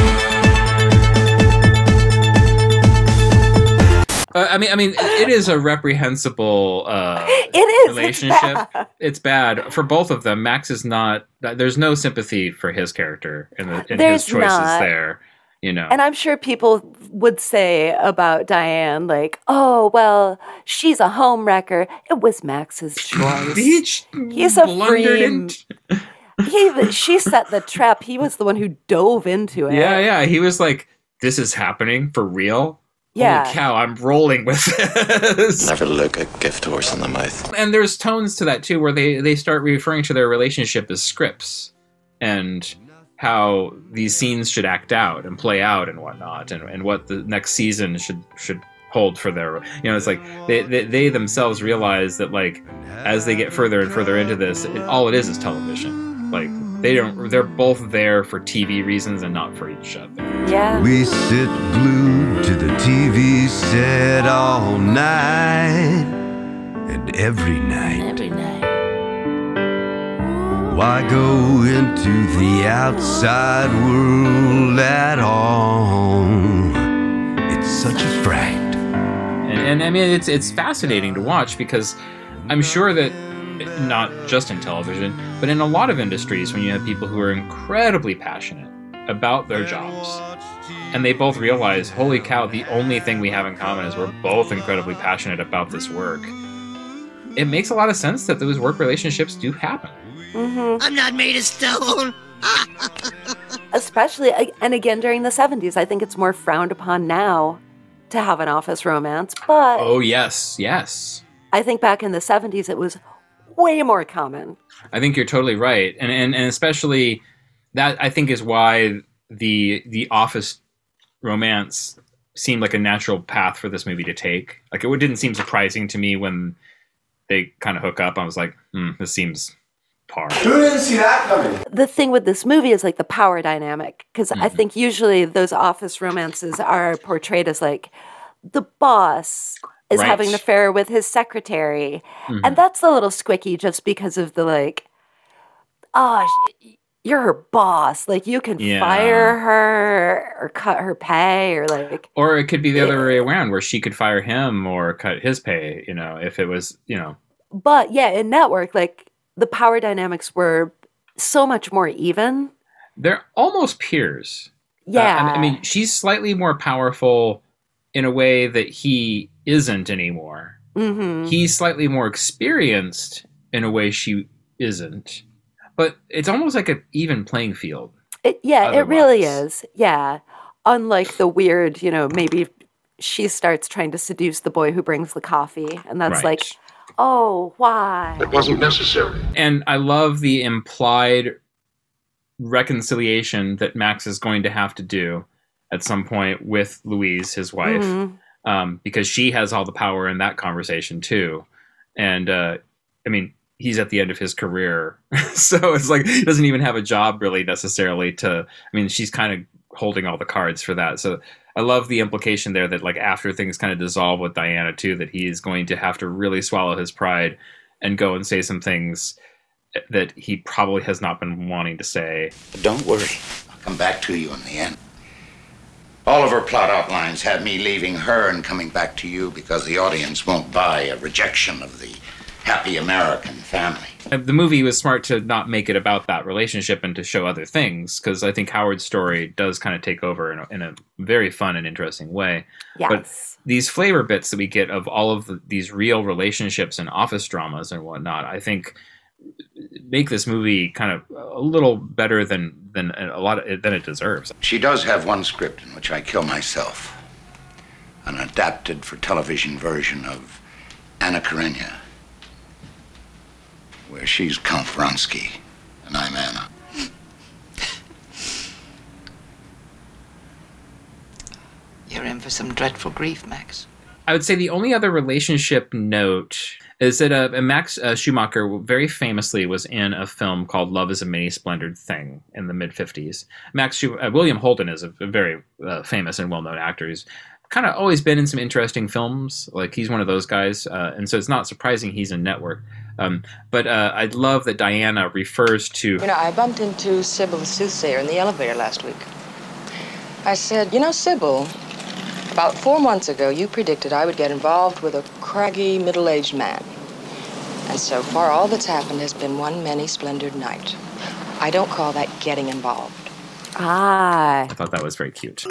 Uh, I mean, I mean, it is a reprehensible uh, It is. relationship. It's bad. It's bad for both of them. Max is not. There's no sympathy for his character in, the, in There's his choices not. there. You know, And I'm sure people would say about Diane, like, oh, well, she's a home wrecker. It was Max's choice. Beach He's a blundered free. into- He, she set the trap. He was the one who dove into it. Yeah, yeah. He was like, "This is happening for real." Yeah. Holy cow! I'm rolling with this. Never look a gift horse in the mouth. And there's tones to that too, where they they start referring to their relationship as scripts, and how these scenes should act out and play out and whatnot, and, and what the next season should should hold for their. You know, it's like they they, they themselves realize that like as they get further and further into this, it, all it is is television. Like they don't. They're both there for T V reasons and not for each other. Yeah. We sit glued to the T V set all night and every night. Every night. Why go into the outside world at all? It's such a fright. And, and I mean, it's it's fascinating to watch because I'm sure that not just in television, but in a lot of industries, when you have people who are incredibly passionate about their jobs, and they both realize, holy cow, the only thing we have in common is we're both incredibly passionate about this work. It makes a lot of sense that those work relationships do happen. Mm-hmm. I'm not made of stone. Especially, and again, during the seventies, I think it's more frowned upon now to have an office romance. But Oh, yes, yes. I think back in the seventies, it was way more common. I think you're totally right, and and, and especially that I think is why the the office romance seemed like a natural path for this movie to take. Like it didn't seem surprising to me when they kind of hook up. I was like, hmm, this seems par. Who didn't see that coming? The thing with this movie is like the power dynamic, because I think usually those office romances are portrayed as like the boss is Right. having an affair with his secretary. Mhm. And that's a little squicky just because of the like, oh, sh- you're her boss. Like, you can Yeah. fire her or cut her pay or like. Or it could be the other way around, where she could fire him or cut his pay, you know, if it was, you know. But yeah, in Network, like the power dynamics were so much more even. They're almost peers. Yeah. Uh, I, I mean, she's slightly more powerful in a way that he isn't anymore. Mm-hmm. He's slightly more experienced in a way she isn't. But it's almost like an even playing field. It, yeah, it really otherwise. is. Yeah. Unlike the weird, you know, maybe she starts trying to seduce the boy who brings the coffee. And that's Right. like, oh, why? It wasn't necessary. And I love the implied reconciliation that Max is going to have to do at some point with Louise, his wife, Mhm. um, because she has all the power in that conversation too. And uh, I mean, he's at the end of his career, so it's like he doesn't even have a job really necessarily to. I mean, she's kind of holding all the cards for that. So I love the implication there that like after things kind of dissolve with Diana too, that he is going to have to really swallow his pride and go and say some things that he probably has not been wanting to say. But don't worry. I'll come back to you in the end. All of her plot outlines have me leaving her and coming back to you because the audience won't buy a rejection of the happy American family. The movie was smart to not make it about that relationship and to show other things, because I think Howard's story does kind of take over in a, in a very fun and interesting way. Yes. But these flavor bits that we get of all of the, these real relationships and office dramas and whatnot, I think make this movie kind of a little better than than a lot of, than it deserves. She does have one script in which I kill myself. An adapted for television version of Anna Karenina, where she's Count Vronsky and I'm Anna. You're in for some dreadful grief, Max. I would say the only other relationship note is that uh, Max uh, Schumacher very famously was in a film called Love is a Many Splendored Thing in the mid-fifties. Max Schum- uh, William Holden is a, a very uh, famous and well-known actor. He's kind of always been in some interesting films. Like, he's one of those guys. Uh, and so it's not surprising he's in Network. Um, but uh, I love that Diana refers to... You know, I bumped into Sybil the soothsayer in the elevator last week. I said, you know, Sybil, about four months ago, you predicted I would get involved with a craggy, middle-aged man. And so far, all that's happened has been one many splendored night. I don't call that getting involved. Ah. I thought that was very cute.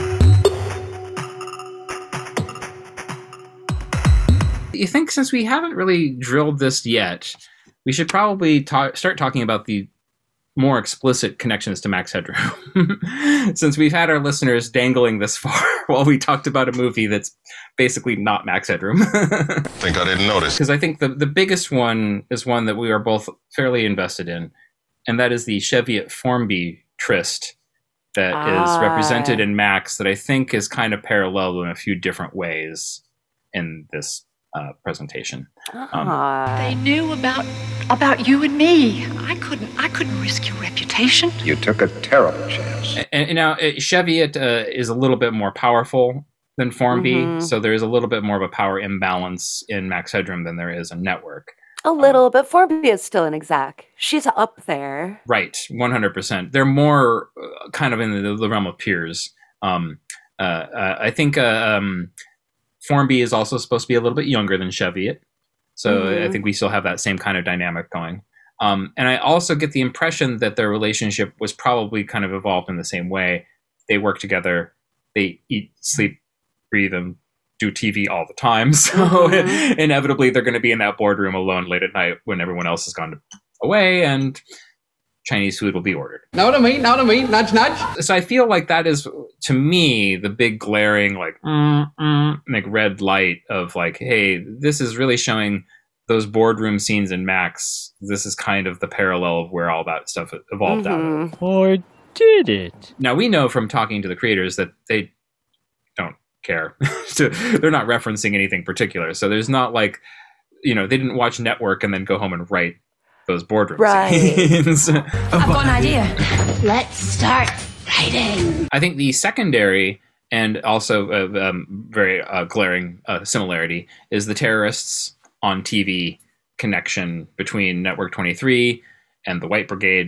You think since we haven't really drilled this yet, we should probably ta- start talking about the more explicit connections to Max Headroom. Since we've had our listeners dangling this far while we talked about a movie that's basically not Max Headroom. Think I didn't notice. Because I think the, the biggest one is one that we are both fairly invested in, and that is the Cheviot Formby tryst that Ah. is represented in Max, that I think is kind of parallel in a few different ways in this uh, presentation. Um, They knew about about you and me. I couldn't I couldn't risk your reputation. You took a terrible chance. And, and now uh, Cheviot uh, is a little bit more powerful than Formby, Mhm. so there's a little bit more of a power imbalance in Max Headroom than there is in Network. A little, but Formby is still an exec. She's up there. Right, one hundred percent. They're more uh, kind of in the, the realm of peers. Um, uh, uh, I think uh, um, Formby is also supposed to be a little bit younger than Cheviot, so Mhm. I think we still have that same kind of dynamic going. Um, and I also get the impression that their relationship was probably kind of evolved in the same way. They work together, they eat, sleep, breathe, and do T V all the time. So Mhm. inevitably they're going to be in that boardroom alone late at night when everyone else has gone away, and Chinese food will be ordered. Know what I mean? Know what I mean? Nudge, nudge. So I feel like that is, to me, the big glaring, like, mm, mm, like red light of like, hey, this is really showing those boardroom scenes in Max. This is kind of the parallel of where all that stuff evolved out of. Or did it? Now, we know from talking to the creators that they don't care. So they're not referencing anything particular. So there's not like, you know, they didn't watch Network and then go home and write those boardroom Right. scenes. I've got an idea. Let's start writing. I think the secondary and also uh, um, very uh, glaring uh, similarity is the terrorists on T V connection between Network twenty-three and the White Brigade.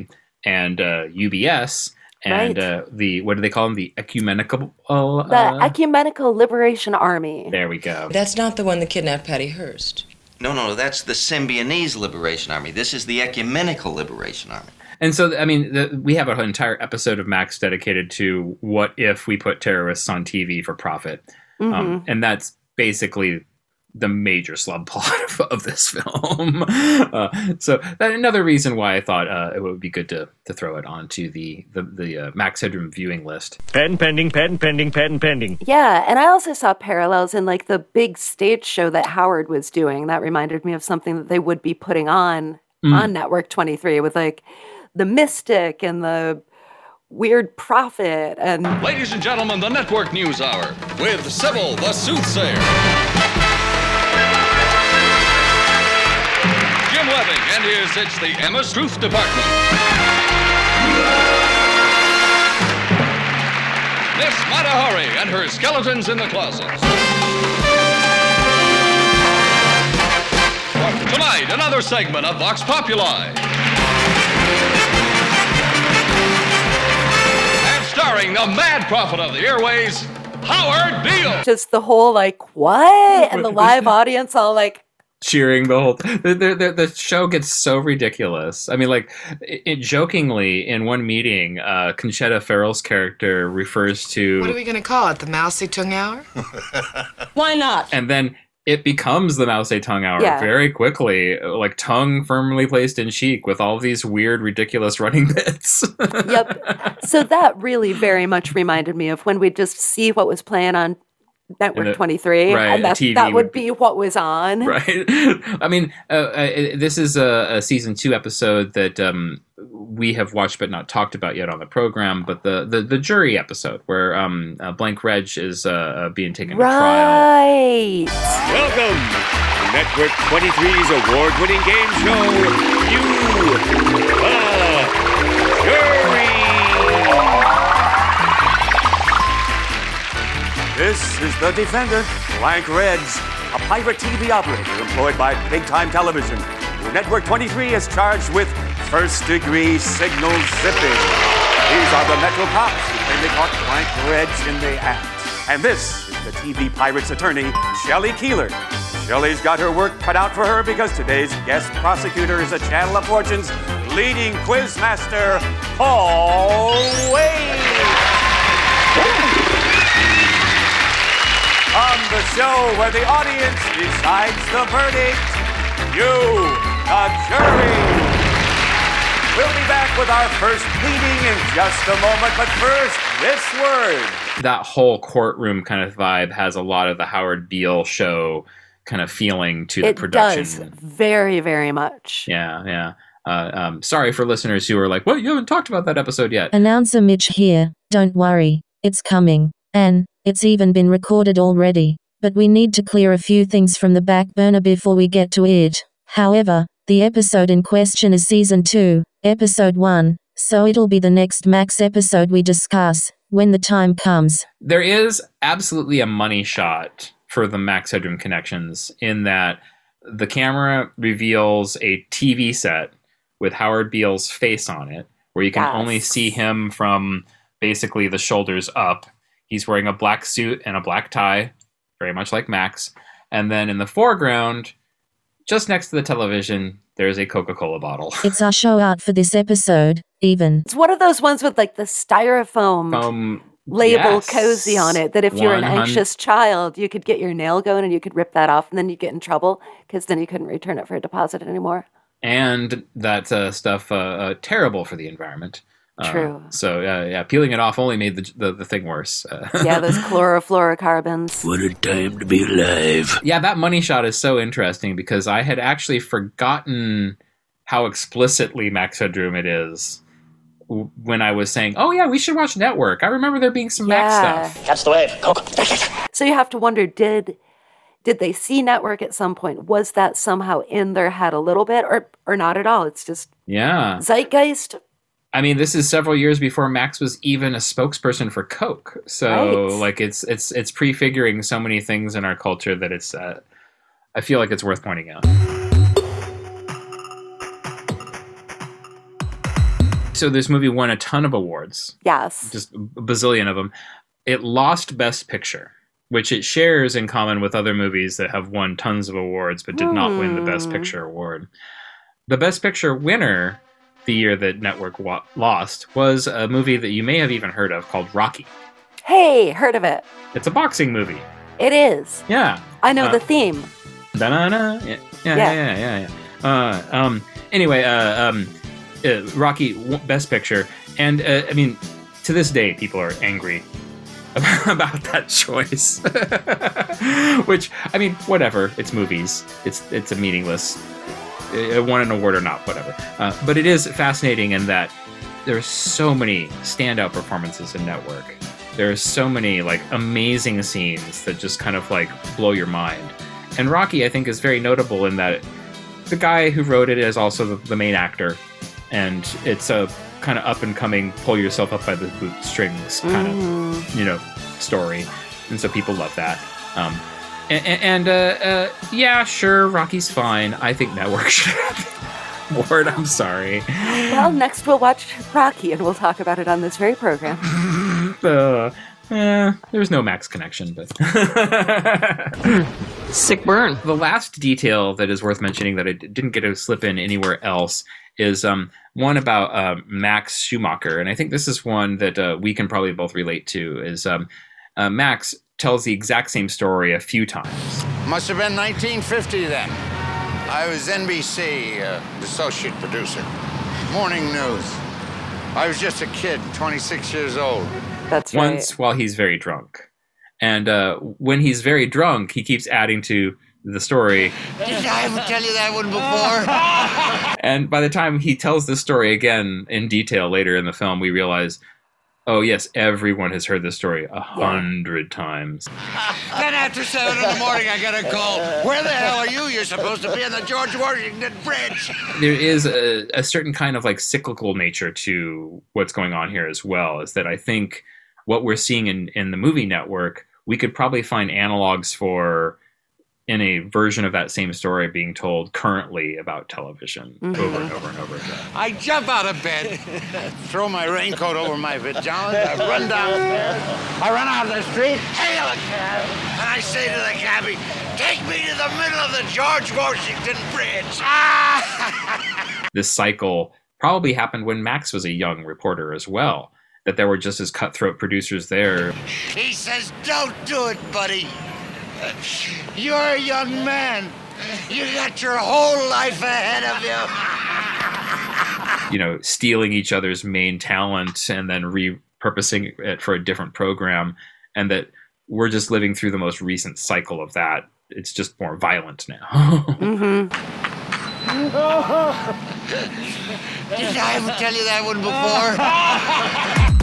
and uh, U B S. And Right. uh, the, what do they call them? The ecumenical... Uh, The Ecumenical Liberation Army. there we go. That's not the one that kidnapped Patty Hearst. No, no, that's the Symbionese Liberation Army. This is the Ecumenical Liberation Army. And so, I mean, the, we have an entire episode of Max dedicated to what if we put terrorists on T V for profit. Um, Mhm. and that's basically the major subplot of, of this film. uh, so that another reason why I thought uh, it would be good to to throw it onto the the, the uh, Max Headroom viewing list. Patent pending, patent pending, patent pending. Yeah, and I also saw parallels in like the big stage show that Howard was doing. That reminded me of something that they would be putting on Mm. on Network twenty-three with like the Mystic and the Weird Prophet and Ladies and gentlemen, the Network News Hour with Sybil the Soothsayer. Jim Webbing and his It's the Emma Struth Department. Miss Mata Hari and her Skeletons in the Closets. Tonight, another segment of Vox Populi. And starring the mad prophet of the airways, Howard Beale. just the whole like what and the live audience all like Cheering the whole the, the, the, the show gets so ridiculous. I mean, like, it, it jokingly in one meeting, uh, Conchetta Ferrell's character refers to, What are we going to call it? The Mao Zedong Hour? Why not? and then it becomes the Mao Zedong Hour Yeah. very quickly, like tongue firmly placed in cheek with all these weird, ridiculous running bits. yep. So that really very much reminded me of when we'd just see what was playing on Network And the- twenty-three, right, and that, T V that would would be what was on. Right. I mean, uh, uh, this is a, a season two episode that um, we have watched but not talked about yet on the program. But the the, the jury episode where um, uh, Blank Reg is uh, uh, being taken to trial. Right. Welcome to Network twenty-three's award-winning game show, You, the Jury. This is the defendant, Blank Reds, a pirate T V operator employed by Big Time Television, who Network twenty-three is charged with first-degree signal zipping. These are the Metro cops who claim they caught Blank Reds in the act. And this is the T V pirate's attorney, Shelley Keeler. Shelley's got her work cut out for her because today's guest prosecutor is a Channel of Fortune's leading quizmaster, Paul Wade. On the show where the audience decides the verdict, you, the jury. We'll be back with our first pleading in just a moment, but first, this word. That whole courtroom kind of vibe has a lot of the Howard Beale show kind of feeling to the It production. does very, very much. Yeah, yeah. Uh, um, sorry for listeners who are like, "Well, you haven't talked about that episode yet." Announcer Mitch here. Don't worry, it's coming. And it's even been recorded already. But we need to clear a few things from the back burner before we get to it. However, the episode in question is Season two, Episode one, so it'll be the next Max episode we discuss, when the time comes. There is absolutely a money shot for the Max Headroom Connections in that the camera reveals a T V set with Howard Beale's face on it, where you can Yes. only see him from basically the shoulders up. He's wearing a black suit and a black tie, very much like Max. And then in the foreground, just next to the television, there's a Coca-Cola bottle. It's our show art for this episode, even. It's one of those ones with like the styrofoam Um, label yes. cozy on it that if you're an one hundred anxious child, you could get your nail going and you could rip that off and then you'd get in trouble because then you couldn't return it for a deposit anymore. And that uh, stuff uh, uh, terrible for the environment. Uh, True. So uh, yeah, peeling it off only made the the, the thing worse. Uh, Yeah, those chlorofluorocarbons. What a time to be alive. Yeah, that money shot is so interesting because I had actually forgotten how explicitly Max Headroom it is w- when I was saying, oh yeah, we should watch Network. I remember there being some Yeah. Max stuff. That's the wave. So you have to wonder, did did they see Network at some point? Was that somehow in their head a little bit or or not at all? It's just Yeah. zeitgeist. I mean, this is several years before Max was even a spokesperson for Coke. So, Right. like, it's it's it's prefiguring so many things in our culture that it's. Uh, I feel like it's worth pointing out. So this movie won a ton of awards. Yes. Just a bazillion of them. It lost Best Picture, which it shares in common with other movies that have won tons of awards but did not win the Best Picture award. The Best Picture winner the year that Network wa- lost was a movie that you may have even heard of called Rocky. Hey, heard of it. It's a boxing movie. It is. Yeah. I know Uh, the theme. Da-na-na. Yeah, yeah, yeah, yeah, yeah. yeah. Uh, um, anyway, uh, um, uh, Rocky, w- Best Picture. And, uh, I mean, to this day, people are angry about that choice. Which, I mean, whatever. It's movies. It's it's a meaningless... It won an award or not, whatever. Uh, but it is fascinating in that there's so many standout performances in Network. There's so many like amazing scenes that just kind of like blow your mind. And Rocky, I think, is very notable in that the guy who wrote it is also the, the main actor, and it's a kind of up and coming, pull yourself up by the bootstrings kind Mm. of you know story, and so people love that. Um, And, and uh, uh, yeah, sure, Rocky's fine. I think Network should have the award. I'm sorry. Well, next we'll watch Rocky and we'll talk about it on this very program. uh, eh, there's no Max connection, but sick burn. The last detail that is worth mentioning that I d- didn't get to slip in anywhere else is um, one about uh, Max Schumacher, and I think this is one that uh, we can probably both relate to. Is um, uh, Max tells the exact same story a few times. Must have been nineteen fifty then. I was N B C uh, associate producer. Morning news. I was just a kid, twenty-six years old. That's right. Once while he's very drunk. And uh, when he's very drunk, he keeps adding to the story. Did I ever tell you that one before? And by the time he tells this story again in detail later in the film, we realize, oh, yes, everyone has heard this story a hundred times. Then after seven in the morning, I got a call. Where the hell are you? You're supposed to be on the George Washington Bridge. There is a, a certain kind of like cyclical nature to what's going on here as well, is that I think what we're seeing in, in the movie Network, we could probably find analogs for in a version of that same story being told currently about television mm-hmm. over and over and over again. I jump out of bed, throw my raincoat over my pajamas, I run downstairs, I run out of the street, hail a cab, and I say to the cabbie, take me to the middle of the George Washington Bridge. This cycle probably happened when Max was a young reporter as well, that there were just as cutthroat producers there. He says, don't do it, buddy. You're a young man. You got your whole life ahead of you. You know, stealing each other's main talent and then repurposing it for a different program. And that we're just living through the most recent cycle of that. It's just more violent now. mm-hmm. Did I ever tell you that one before?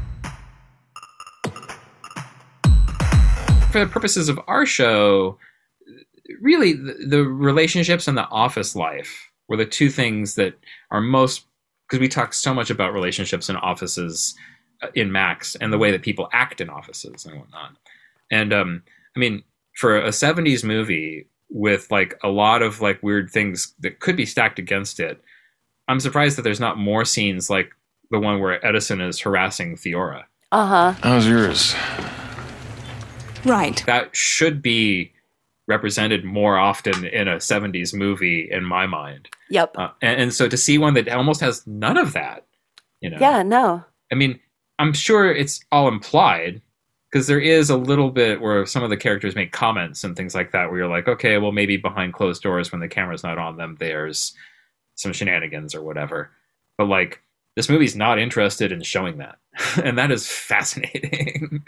For the purposes of our show, really the, the relationships and the office life were the two things that are most, because we talk so much about relationships in offices in Max and the way that people act in offices and whatnot. And um, I mean, for a seventies movie with like a lot of like weird things that could be stacked against it, I'm surprised that there's not more scenes like the one where Edison is harassing Theora. Uh-huh. How's yours? Right. That should be represented more often in a seventies movie, in my mind. Yep. Uh, and, and so to see one that almost has none of that, you know. Yeah, no. I mean, I'm sure it's all implied, because there is a little bit where some of the characters make comments and things like that, where you're like, okay, well, maybe behind closed doors when the camera's not on them, there's some shenanigans or whatever. But like, this movie's not interested in showing that. And that is fascinating.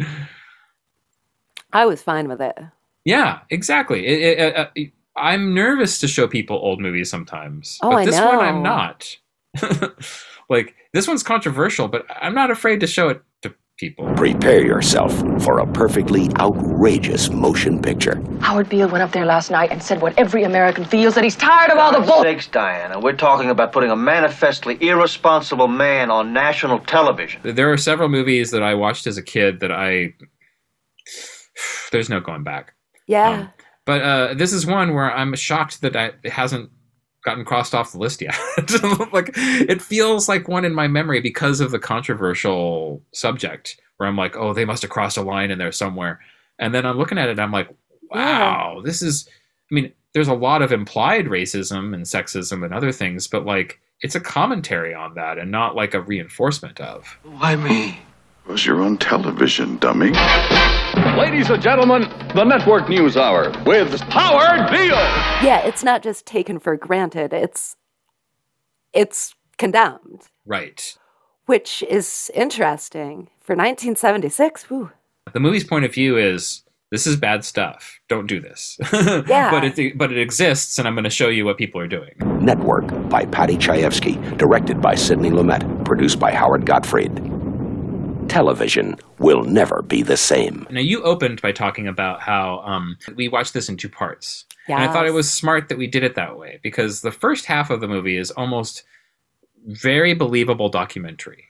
I was fine with it. Yeah, exactly. It, it, uh, it, I'm nervous to show people old movies sometimes. Oh, but I this know. one I'm not. Like, this one's controversial, but I'm not afraid to show it to people. Prepare yourself for a perfectly outrageous motion picture. Howard Beale went up there last night and said what every American feels, that he's tired of all the bull. Sakes, Diana, we're talking about putting a manifestly irresponsible man on national television. There are several movies that I watched as a kid that I... There's no going back. Yeah. Um, but uh, this is one where I'm shocked that I, it hasn't gotten crossed off the list yet. Like, it feels like one in my memory because of the controversial subject, where I'm like, oh, they must have crossed a line in there somewhere. And then I'm looking at it and I'm like, wow, yeah. this is, I mean, there's a lot of implied racism and sexism and other things, but like, it's a commentary on that and not like a reinforcement of. Why me? It was your own television, dummy. Ladies and gentlemen, the Network News Hour with Howard Beale. Yeah, it's not just taken for granted. It's it's condemned. Right. Which is interesting. For nineteen seventy-six, whew. The movie's point of view is, this is bad stuff. Don't do this. Yeah. But it but it exists, and I'm going to show you what people are doing. Network by Patty Chayefsky, directed by Sidney Lumet, produced by Howard Gottfried. Television will never be the same. Now, you opened by talking about how um, we watched this in two parts. Yes. And I thought it was smart that we did it that way, because the first half of the movie is almost very believable documentary.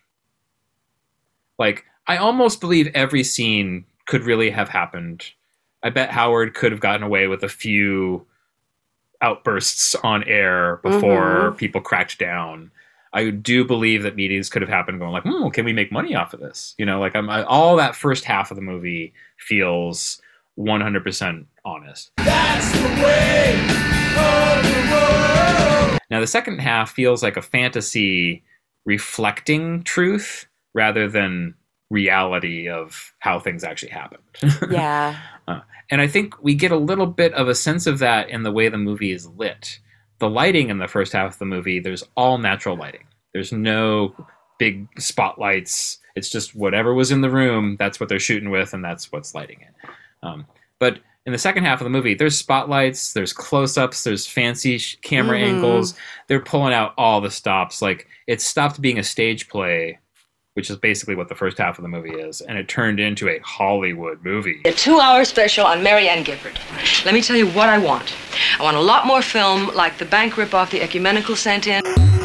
Like, I almost believe every scene could really have happened. I bet Howard could have gotten away with a few outbursts on air before mm-hmm. people cracked down. I do believe that meetings could have happened going like, hmm, can we make money off of this? You know, like I'm I, all that first half of the movie feels one hundred percent honest. That's the way of the world. Now, the second half feels like a fantasy reflecting truth rather than reality of how things actually happened. Yeah. uh, and I think we get a little bit of a sense of that in the way the movie is lit. The lighting in the first half of the movie, there's all natural lighting. There's no big spotlights. It's just whatever was in the room, that's what they're shooting with, and that's what's lighting it. Um, but in the second half of the movie, there's spotlights, there's close-ups, there's fancy sh- camera mm-hmm. angles. They're pulling out all the stops. Like, it stopped being a stage play, which is basically what the first half of the movie is, and it turned into a Hollywood movie. A two-hour special on Mary Ann Gifford. Let me tell you what I want. I want a lot more film like the bank rip-off the Ecumenical sent in.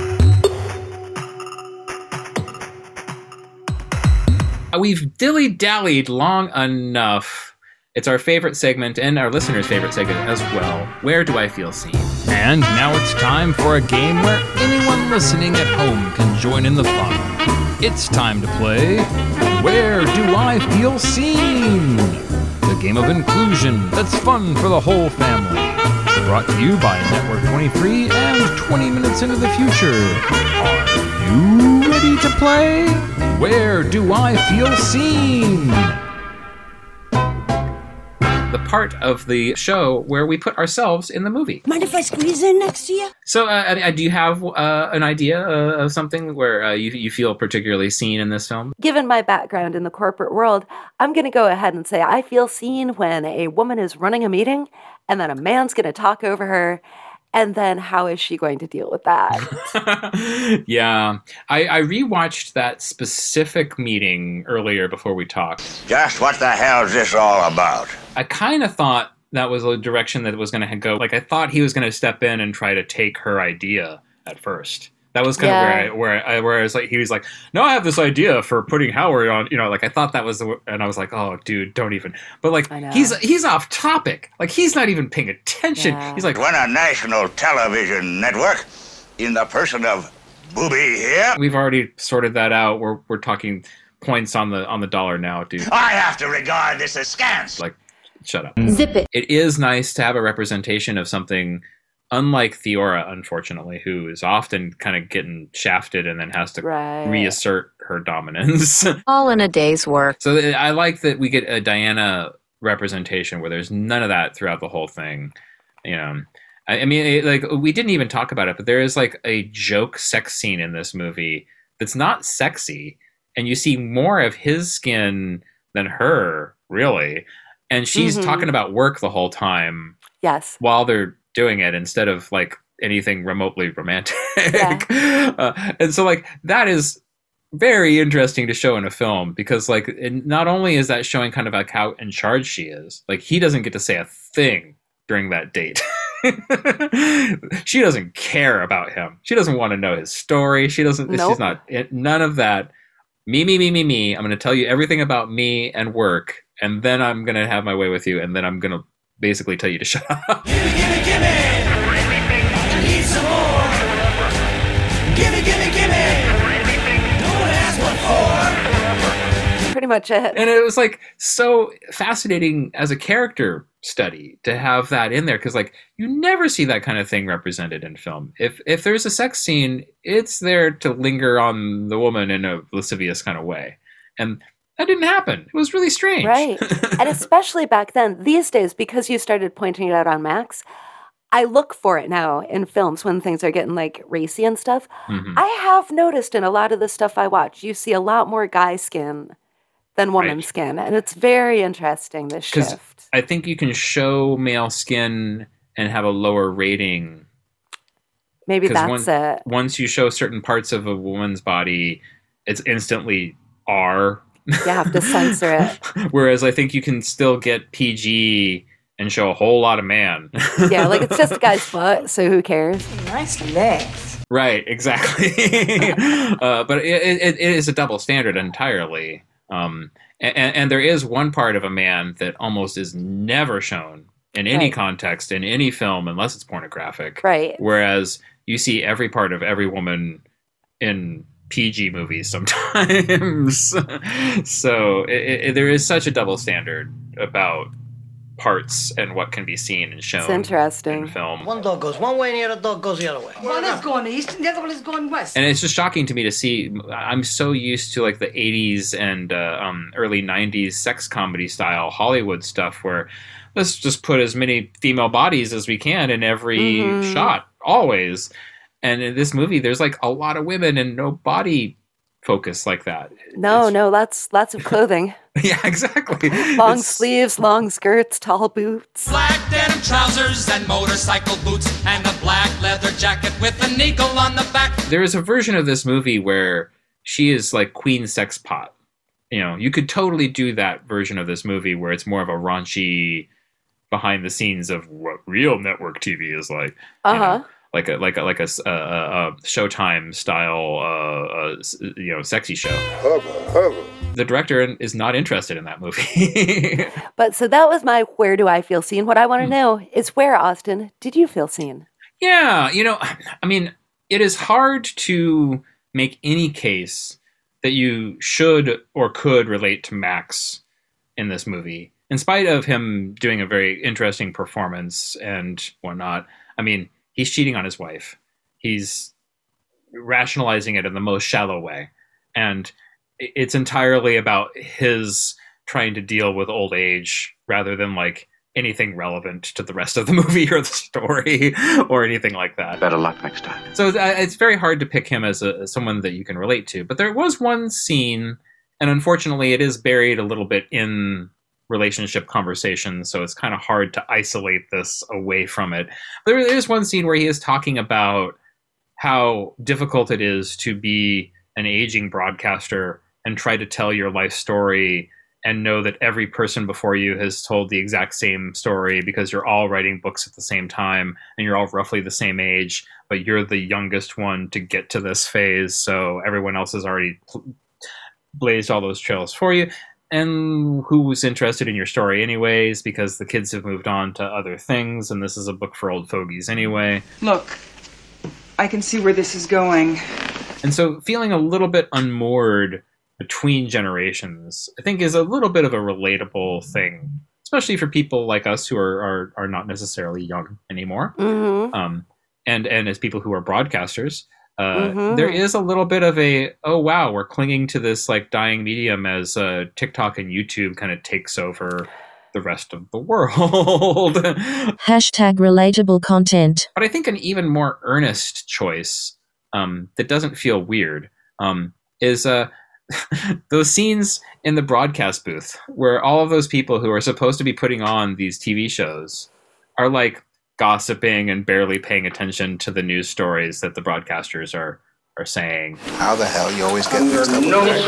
We've dilly-dallied long enough. It's our favorite segment and our listeners' favorite segment as well. Where do I feel seen? And now it's time for a game where anyone listening at home can join in the fun. It's time to play Where Do I Feel Seen? The game of inclusion that's fun for the whole family. Brought to you by Network twenty-three and twenty minutes into the future. Are you ready to play Where Do I Feel Seen? The part of the show where we put ourselves in the movie. Mind if I squeeze in next to you? So, uh, do you have uh, an idea uh, of something where uh, you, you feel particularly seen in this film? Given my background in the corporate world, I'm going to go ahead and say I feel seen when a woman is running a meeting and then a man's going to talk over her. And then how is she going to deal with that? Yeah. I, I rewatched that specific meeting earlier before we talked. Just what the hell is this all about? I kind of thought that was a direction that it was going to go. Like, I thought he was going to step in and try to take her idea at first. That was kind yeah. of where I, where I, where I was like, he was like, no, I have this idea for putting Howard on, you know, like I thought that was, the, and I was like, oh, dude, don't even. But like, he's he's off topic. Like, he's not even paying attention. Yeah. He's like, when a national television network, in the person of Booby here. We've already sorted that out. We're we're talking points on the on the dollar now, dude. I have to regard this as scant. Like, shut up. Zip it. It is nice to have a representation of something. Unlike Theora, unfortunately, who is often kind of getting shafted and then has to right. reassert her dominance. All in a day's work. So I like that we get a Diana representation where there's none of that throughout the whole thing. You know, I, I mean, it, like we didn't even talk about it, but there is like a joke sex scene in this movie that's not sexy, and you see more of his skin than her, really. And she's mm-hmm. talking about work the whole time. Yes. While they're doing it instead of like anything remotely romantic. Yeah. uh, and so like that is very interesting to show in a film because like it, not only is that showing kind of like how in charge she is, like he doesn't get to say a thing during that date. She doesn't care about him. She doesn't want to know his story. She doesn't, nope. She's not, it, none of that. Me, me, me, me, me. I'm going to tell you everything about me and work. And then I'm going to have my way with you. And then I'm going to basically tell you to shut up. Gimme, gimme, gimme! I need some more. pretty much it. And it was like so fascinating as a character study to have that in there, because like you never see that kind of thing represented in film. If if there's a sex scene, it's there to linger on the woman in a lascivious kind of way, and that didn't happen. It was really strange, right? And especially back then. These days, because you started pointing it out on Max, I look for it now in films when things are getting like racy and stuff. Mm-hmm. I have noticed in a lot of the stuff I watch, you see a lot more guy skin than woman Right. skin, and it's very interesting, this Because shift. I think you can show male skin and have a lower rating. Maybe 'Cause that's one- it. Once you show certain parts of a woman's body, it's instantly R. You have to censor it. Whereas I think you can still get P G and show a whole lot of man. Yeah, like it's just a guy's butt, so who cares? Nice legs. Right, exactly. uh, but it, it, it is a double standard entirely. Um, and, and there is one part of a man that almost is never shown in any Right. context, in any film, unless it's pornographic. Right. Whereas you see every part of every woman in P G movies sometimes. So it, it, there is such a double standard about parts and what can be seen and shown It's interesting. in film. One dog goes one way and the other dog goes the other way. One is going east and the other one is going west. And it's just shocking to me to see. I'm so used to like the eighties and uh, um, early nineties sex comedy style Hollywood stuff where let's just put as many female bodies as we can in every Mhm. shot, always. And in this movie, there's like a lot of women and no body focus like that. No, no, lots lots of clothing. Yeah, exactly. Long It's- sleeves, long skirts, tall boots. Black denim trousers and motorcycle boots and a black leather jacket with an eagle on the back. There is a version of this movie where she is like Queen Sex Pot. You know, you could totally do that version of this movie where it's more of a raunchy behind the scenes of what real network T V is like. Uh you huh. know, like a like a like a, s- a- a- a Showtime style, uh, uh, s- you know, sexy show. The director is not interested in that movie. But so that was my where do I feel seen? What I want to know is where, Austin, did you feel seen? Yeah, you know, I mean, it is hard to make any case that you should or could relate to Max in this movie, in spite of him doing a very interesting performance and whatnot. I mean, he's cheating on his wife. He's rationalizing it in the most shallow way. And i- it's entirely about his trying to deal with old age rather than like anything relevant to the rest of the movie or the story or anything like that. Better luck next time. So uh, it's very hard to pick him as, a, as someone that you can relate to. But there was one scene, and unfortunately it is buried a little bit in relationship conversations, so it's kind of hard to isolate this away from it. There is one scene where he is talking about how difficult it is to be an aging broadcaster and try to tell your life story and know that every person before you has told the exact same story because you're all writing books at the same time and you're all roughly the same age, but you're the youngest one to get to this phase, so everyone else has already pl- blazed all those trails for you. And who's interested in your story anyways, because the kids have moved on to other things and this is a book for old fogies anyway. Look, I can see where this is going. And so feeling a little bit unmoored between generations, I think, is a little bit of a relatable thing, especially for people like us who are are, are not necessarily young anymore. Mm-hmm. Um, and, and as people who are broadcasters, uh, Mhm. there is a little bit of a, oh, wow, we're clinging to this like dying medium as uh, TikTok and YouTube kind of takes over the rest of the world. Hashtag relatable content. But I think an even more earnest choice um, that doesn't feel weird um, is uh, those scenes in the broadcast booth where all of those people who are supposed to be putting on these T V shows are like gossiping and barely paying attention to the news stories that the broadcasters are are saying. How the hell you always get Under mixed up with no Greg?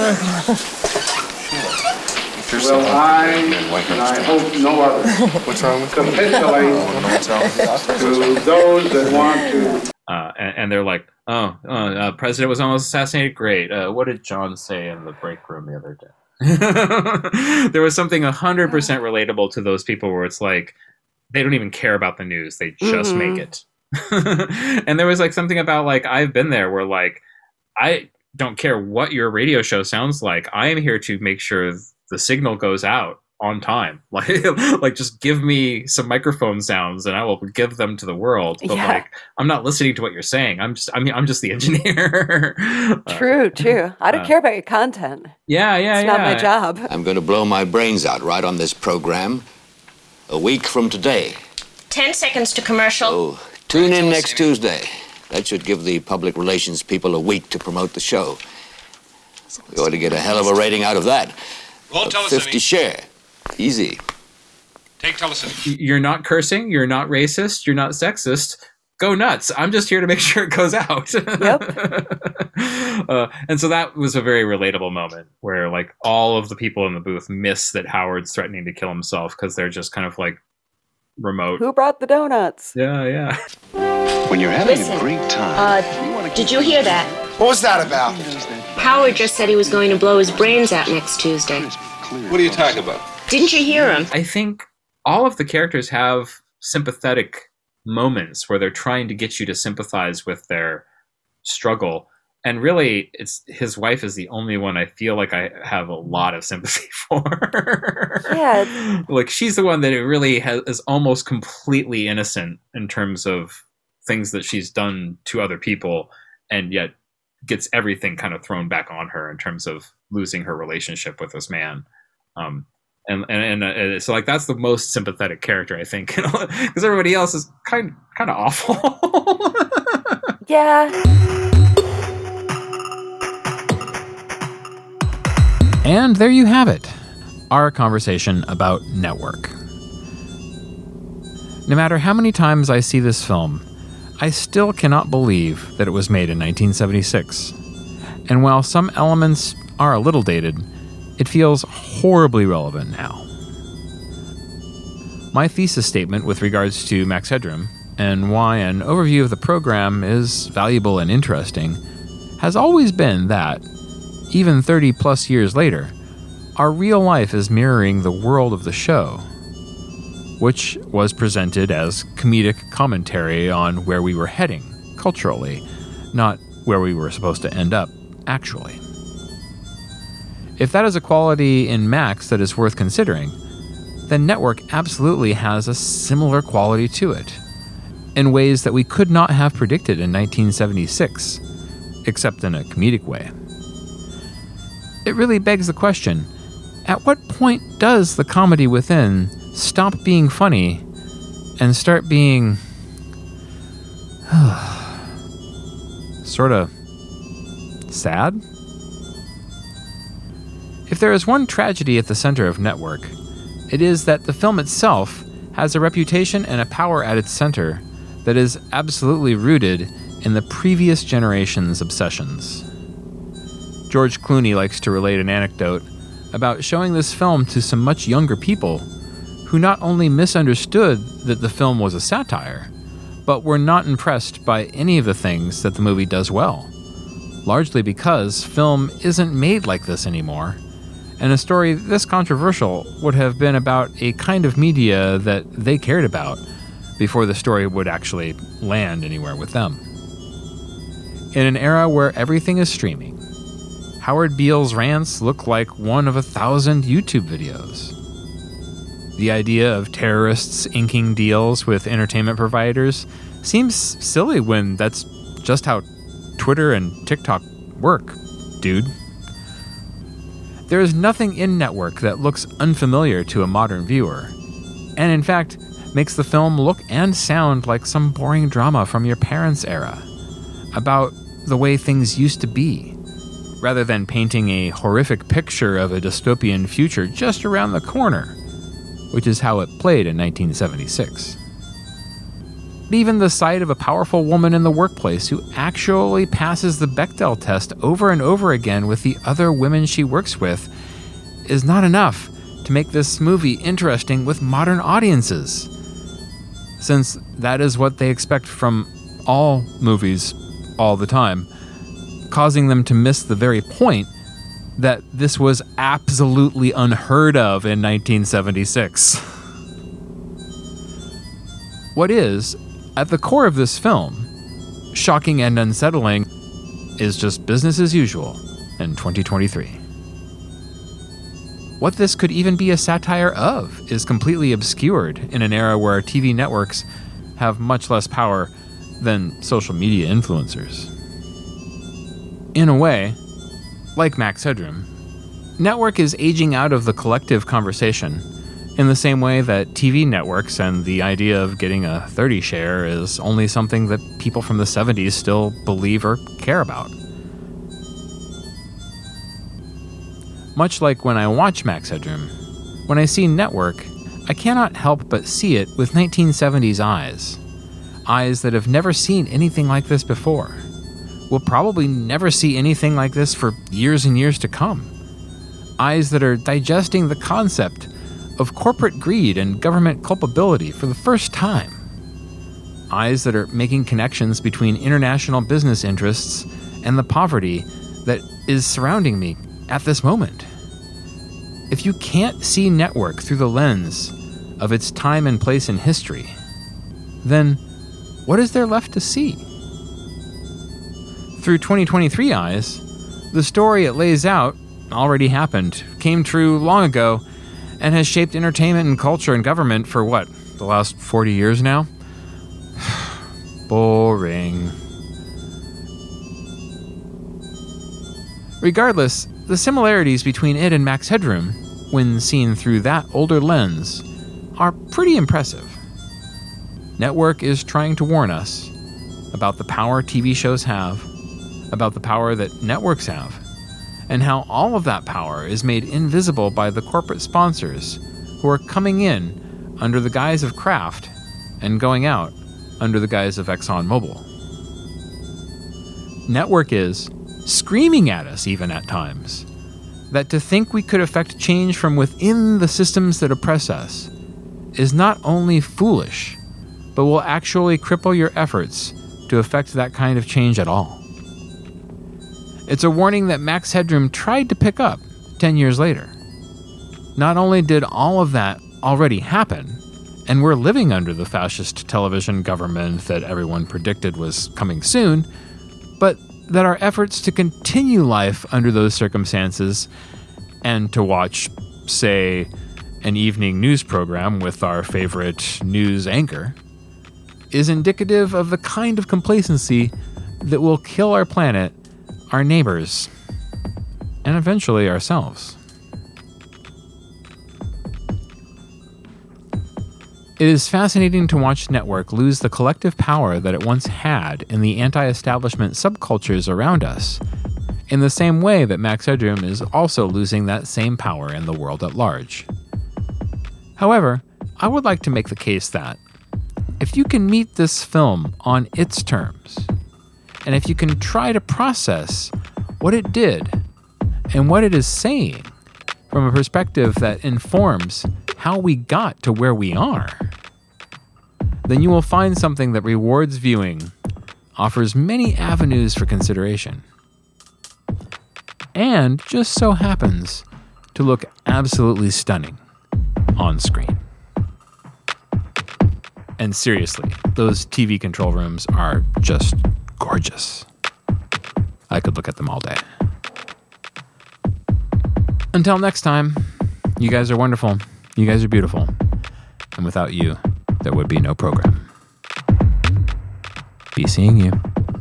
circumstances will I, and I hope no other, What's wrong with capitulate to those that want to. Uh, and, and they're like, oh, uh, uh, president was almost assassinated. Great. Uh, what did John say in the break room the other day? There was something one hundred percent relatable to those people where it's like, they don't even care about the news. They just Mhm. make it. And there was like something about like, I've been there where like, I don't care what your radio show sounds like. I am here to make sure the signal goes out on time. Like, like just give me some microphone sounds and I will give them to the world. But Yeah. like, I'm not listening to what you're saying. I'm just, I mean, I'm just the engineer. True, true. I don't uh, care about your content. Yeah, yeah, It's yeah. not my job. I'm going to blow my brains out right on this program a week from today. Ten seconds to commercial. Oh, tune in next Tuesday. That should give the public relations people a week to promote the show. We ought to get a hell of a rating out of that. Roll A telecine. fifty share. Easy. Take telecine. You're not cursing. You're not racist. You're not sexist. Go nuts. I'm just here to make sure it goes out. Yep. uh, and so that was a very relatable moment where like all of the people in the booth miss that Howard's threatening to kill himself because they're just kind of like remote. Who brought the donuts? Yeah, yeah. When you're having Listen, a great time. Uh, did you hear that? What was that about? Howard just said he was going to blow his brains out next Tuesday. What are you talking about? Didn't you hear him? I think all of the characters have sympathetic moments where they're trying to get you to sympathize with their struggle. And really, it's his wife is the only one I feel like I have a lot of sympathy for. Yeah. Like she's the one that it really has, is almost completely innocent in terms of things that she's done to other people, and yet gets everything kind of thrown back on her in terms of losing her relationship with this man. Um, and and, and uh, so like that's the most sympathetic character, I think, because everybody else is kind kind of awful. Yeah. And there you have it, our conversation about Network. No matter how many times I see this film, I still cannot believe that it was made in nineteen seventy-six. And while some elements are a little dated, it feels horribly relevant now. My thesis statement with regards to Max Headroom, and why an overview of the program is valuable and interesting, has always been that, even thirty plus years later, our real life is mirroring the world of the show, which was presented as comedic commentary on where we were heading, culturally, not where we were supposed to end up, actually. If that is a quality in Max that is worth considering, then Network absolutely has a similar quality to it, in ways that we could not have predicted in nineteen seventy-six, except in a comedic way. It really begs the question, at what point does the comedy within stop being funny and start being sort of sad? If there is one tragedy at the center of Network, it is that the film itself has a reputation and a power at its center that is absolutely rooted in the previous generation's obsessions. George Clooney likes to relate an anecdote about showing this film to some much younger people who not only misunderstood that the film was a satire, but were not impressed by any of the things that the movie does well, largely because film isn't made like this anymore, and a story this controversial would have been about a kind of media that they cared about before the story would actually land anywhere with them. In an era where everything is streaming, Howard Beale's rants look like one of a thousand YouTube videos. The idea of terrorists inking deals with entertainment providers seems silly when that's just how Twitter and TikTok work, dude. There is nothing in Network that looks unfamiliar to a modern viewer, and in fact, makes the film look and sound like some boring drama from your parents' era, about the way things used to be, rather than painting a horrific picture of a dystopian future just around the corner, which is how it played in nineteen seventy-six. Even the sight of a powerful woman in the workplace who actually passes the Bechdel test over and over again with the other women she works with is not enough to make this movie interesting with modern audiences, since that is what they expect from all movies all the time, causing them to miss the very point that this was absolutely unheard of in nineteen seventy-six. What is, at the core of this film, shocking and unsettling, is just business as usual in twenty twenty-three. What this could even be a satire of is completely obscured in an era where T V networks have much less power than social media influencers. In a way, like Max Headroom, Network is aging out of the collective conversation in the same way that T V networks and the idea of getting a thirty share is only something that people from the seventies still believe or care about. Much like when I watch Max Headroom, when I see Network, I cannot help but see it with nineteen seventies eyes. Eyes that have never seen anything like this before. Will probably never see anything like this for years and years to come. Eyes that are digesting the concept of corporate greed and government culpability for the first time. Eyes that are making connections between international business interests and the poverty that is surrounding me at this moment. If you can't see Network through the lens of its time and place in history, then what is there left to see? Through twenty twenty-three eyes, the story it lays out already happened, came true long ago, and has shaped entertainment and culture and government for what, the last forty years now? Boring. Regardless, the similarities between it and Max Headroom, when seen through that older lens, are pretty impressive. Network is trying to warn us about the power T V shows have, about the power that networks have, and how all of that power is made invisible by the corporate sponsors who are coming in under the guise of craft and going out under the guise of ExxonMobil. Network is screaming at us even at times that to think we could affect change from within the systems that oppress us is not only foolish, but will actually cripple your efforts to affect that kind of change at all. It's a warning that Max Headroom tried to pick up ten years later. Not only did all of that already happen, and we're living under the fascist television government that everyone predicted was coming soon, but that our efforts to continue life under those circumstances and to watch, say, an evening news program with our favorite news anchor is indicative of the kind of complacency that will kill our planet, our neighbors, and eventually ourselves. It is fascinating to watch Network lose the collective power that it once had in the anti-establishment subcultures around us, in the same way that Max Headroom is also losing that same power in the world at large. However, I would like to make the case that if you can meet this film on its terms, and if you can try to process what it did and what it is saying from a perspective that informs how we got to where we are, then you will find something that rewards viewing, offers many avenues for consideration, and just so happens to look absolutely stunning on screen. And seriously, those T V control rooms are just gorgeous. I could look at them all day. Until next time, you guys are wonderful. You guys are beautiful. And without you, there would be no program. Be seeing you.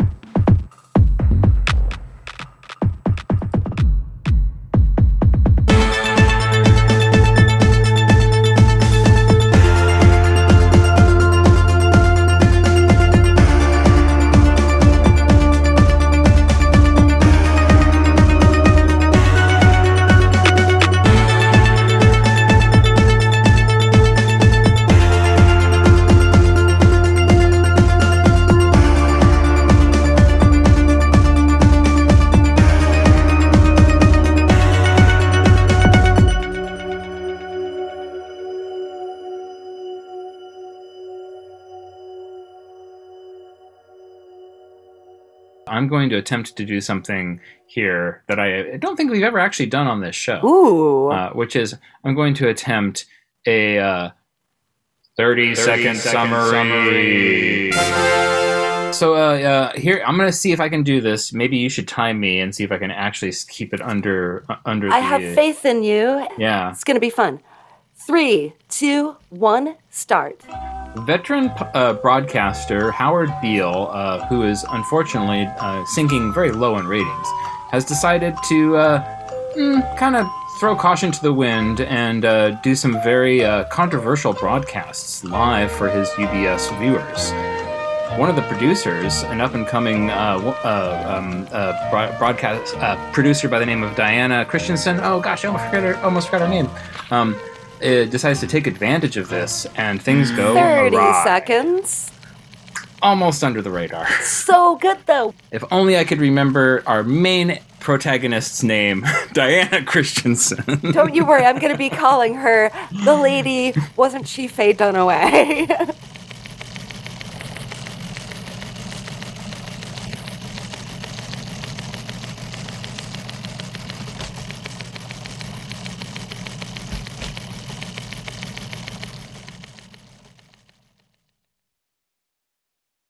I'm going to attempt to do something here that I don't think we've ever actually done on this show. Ooh. Uh, which is, I'm going to attempt a uh, thirty, thirty second, second summary. summary. So uh, uh, here, I'm gonna see if I can do this. Maybe you should time me and see if I can actually keep it under uh, under. I the, have faith in you. Yeah, it's gonna be fun. Three, two, one, start. Veteran uh, broadcaster Howard Beale, uh, who is unfortunately uh, sinking very low in ratings, has decided to uh, mm, kind of throw caution to the wind and uh, do some very uh, controversial broadcasts live for his U B S viewers. One of the producers, an up-and-coming uh, uh, um, uh, broadcast uh, producer by the name of Diana Christensen, oh gosh, I almost forgot her, almost forgot her name, um, uh, decides to take advantage of this, and things go thirty awry. seconds. Almost under the radar. So good, though. If only I could remember our main protagonist's name, Diana Christensen. Don't you worry, I'm going to be calling her the lady, wasn't she Faye Dunaway?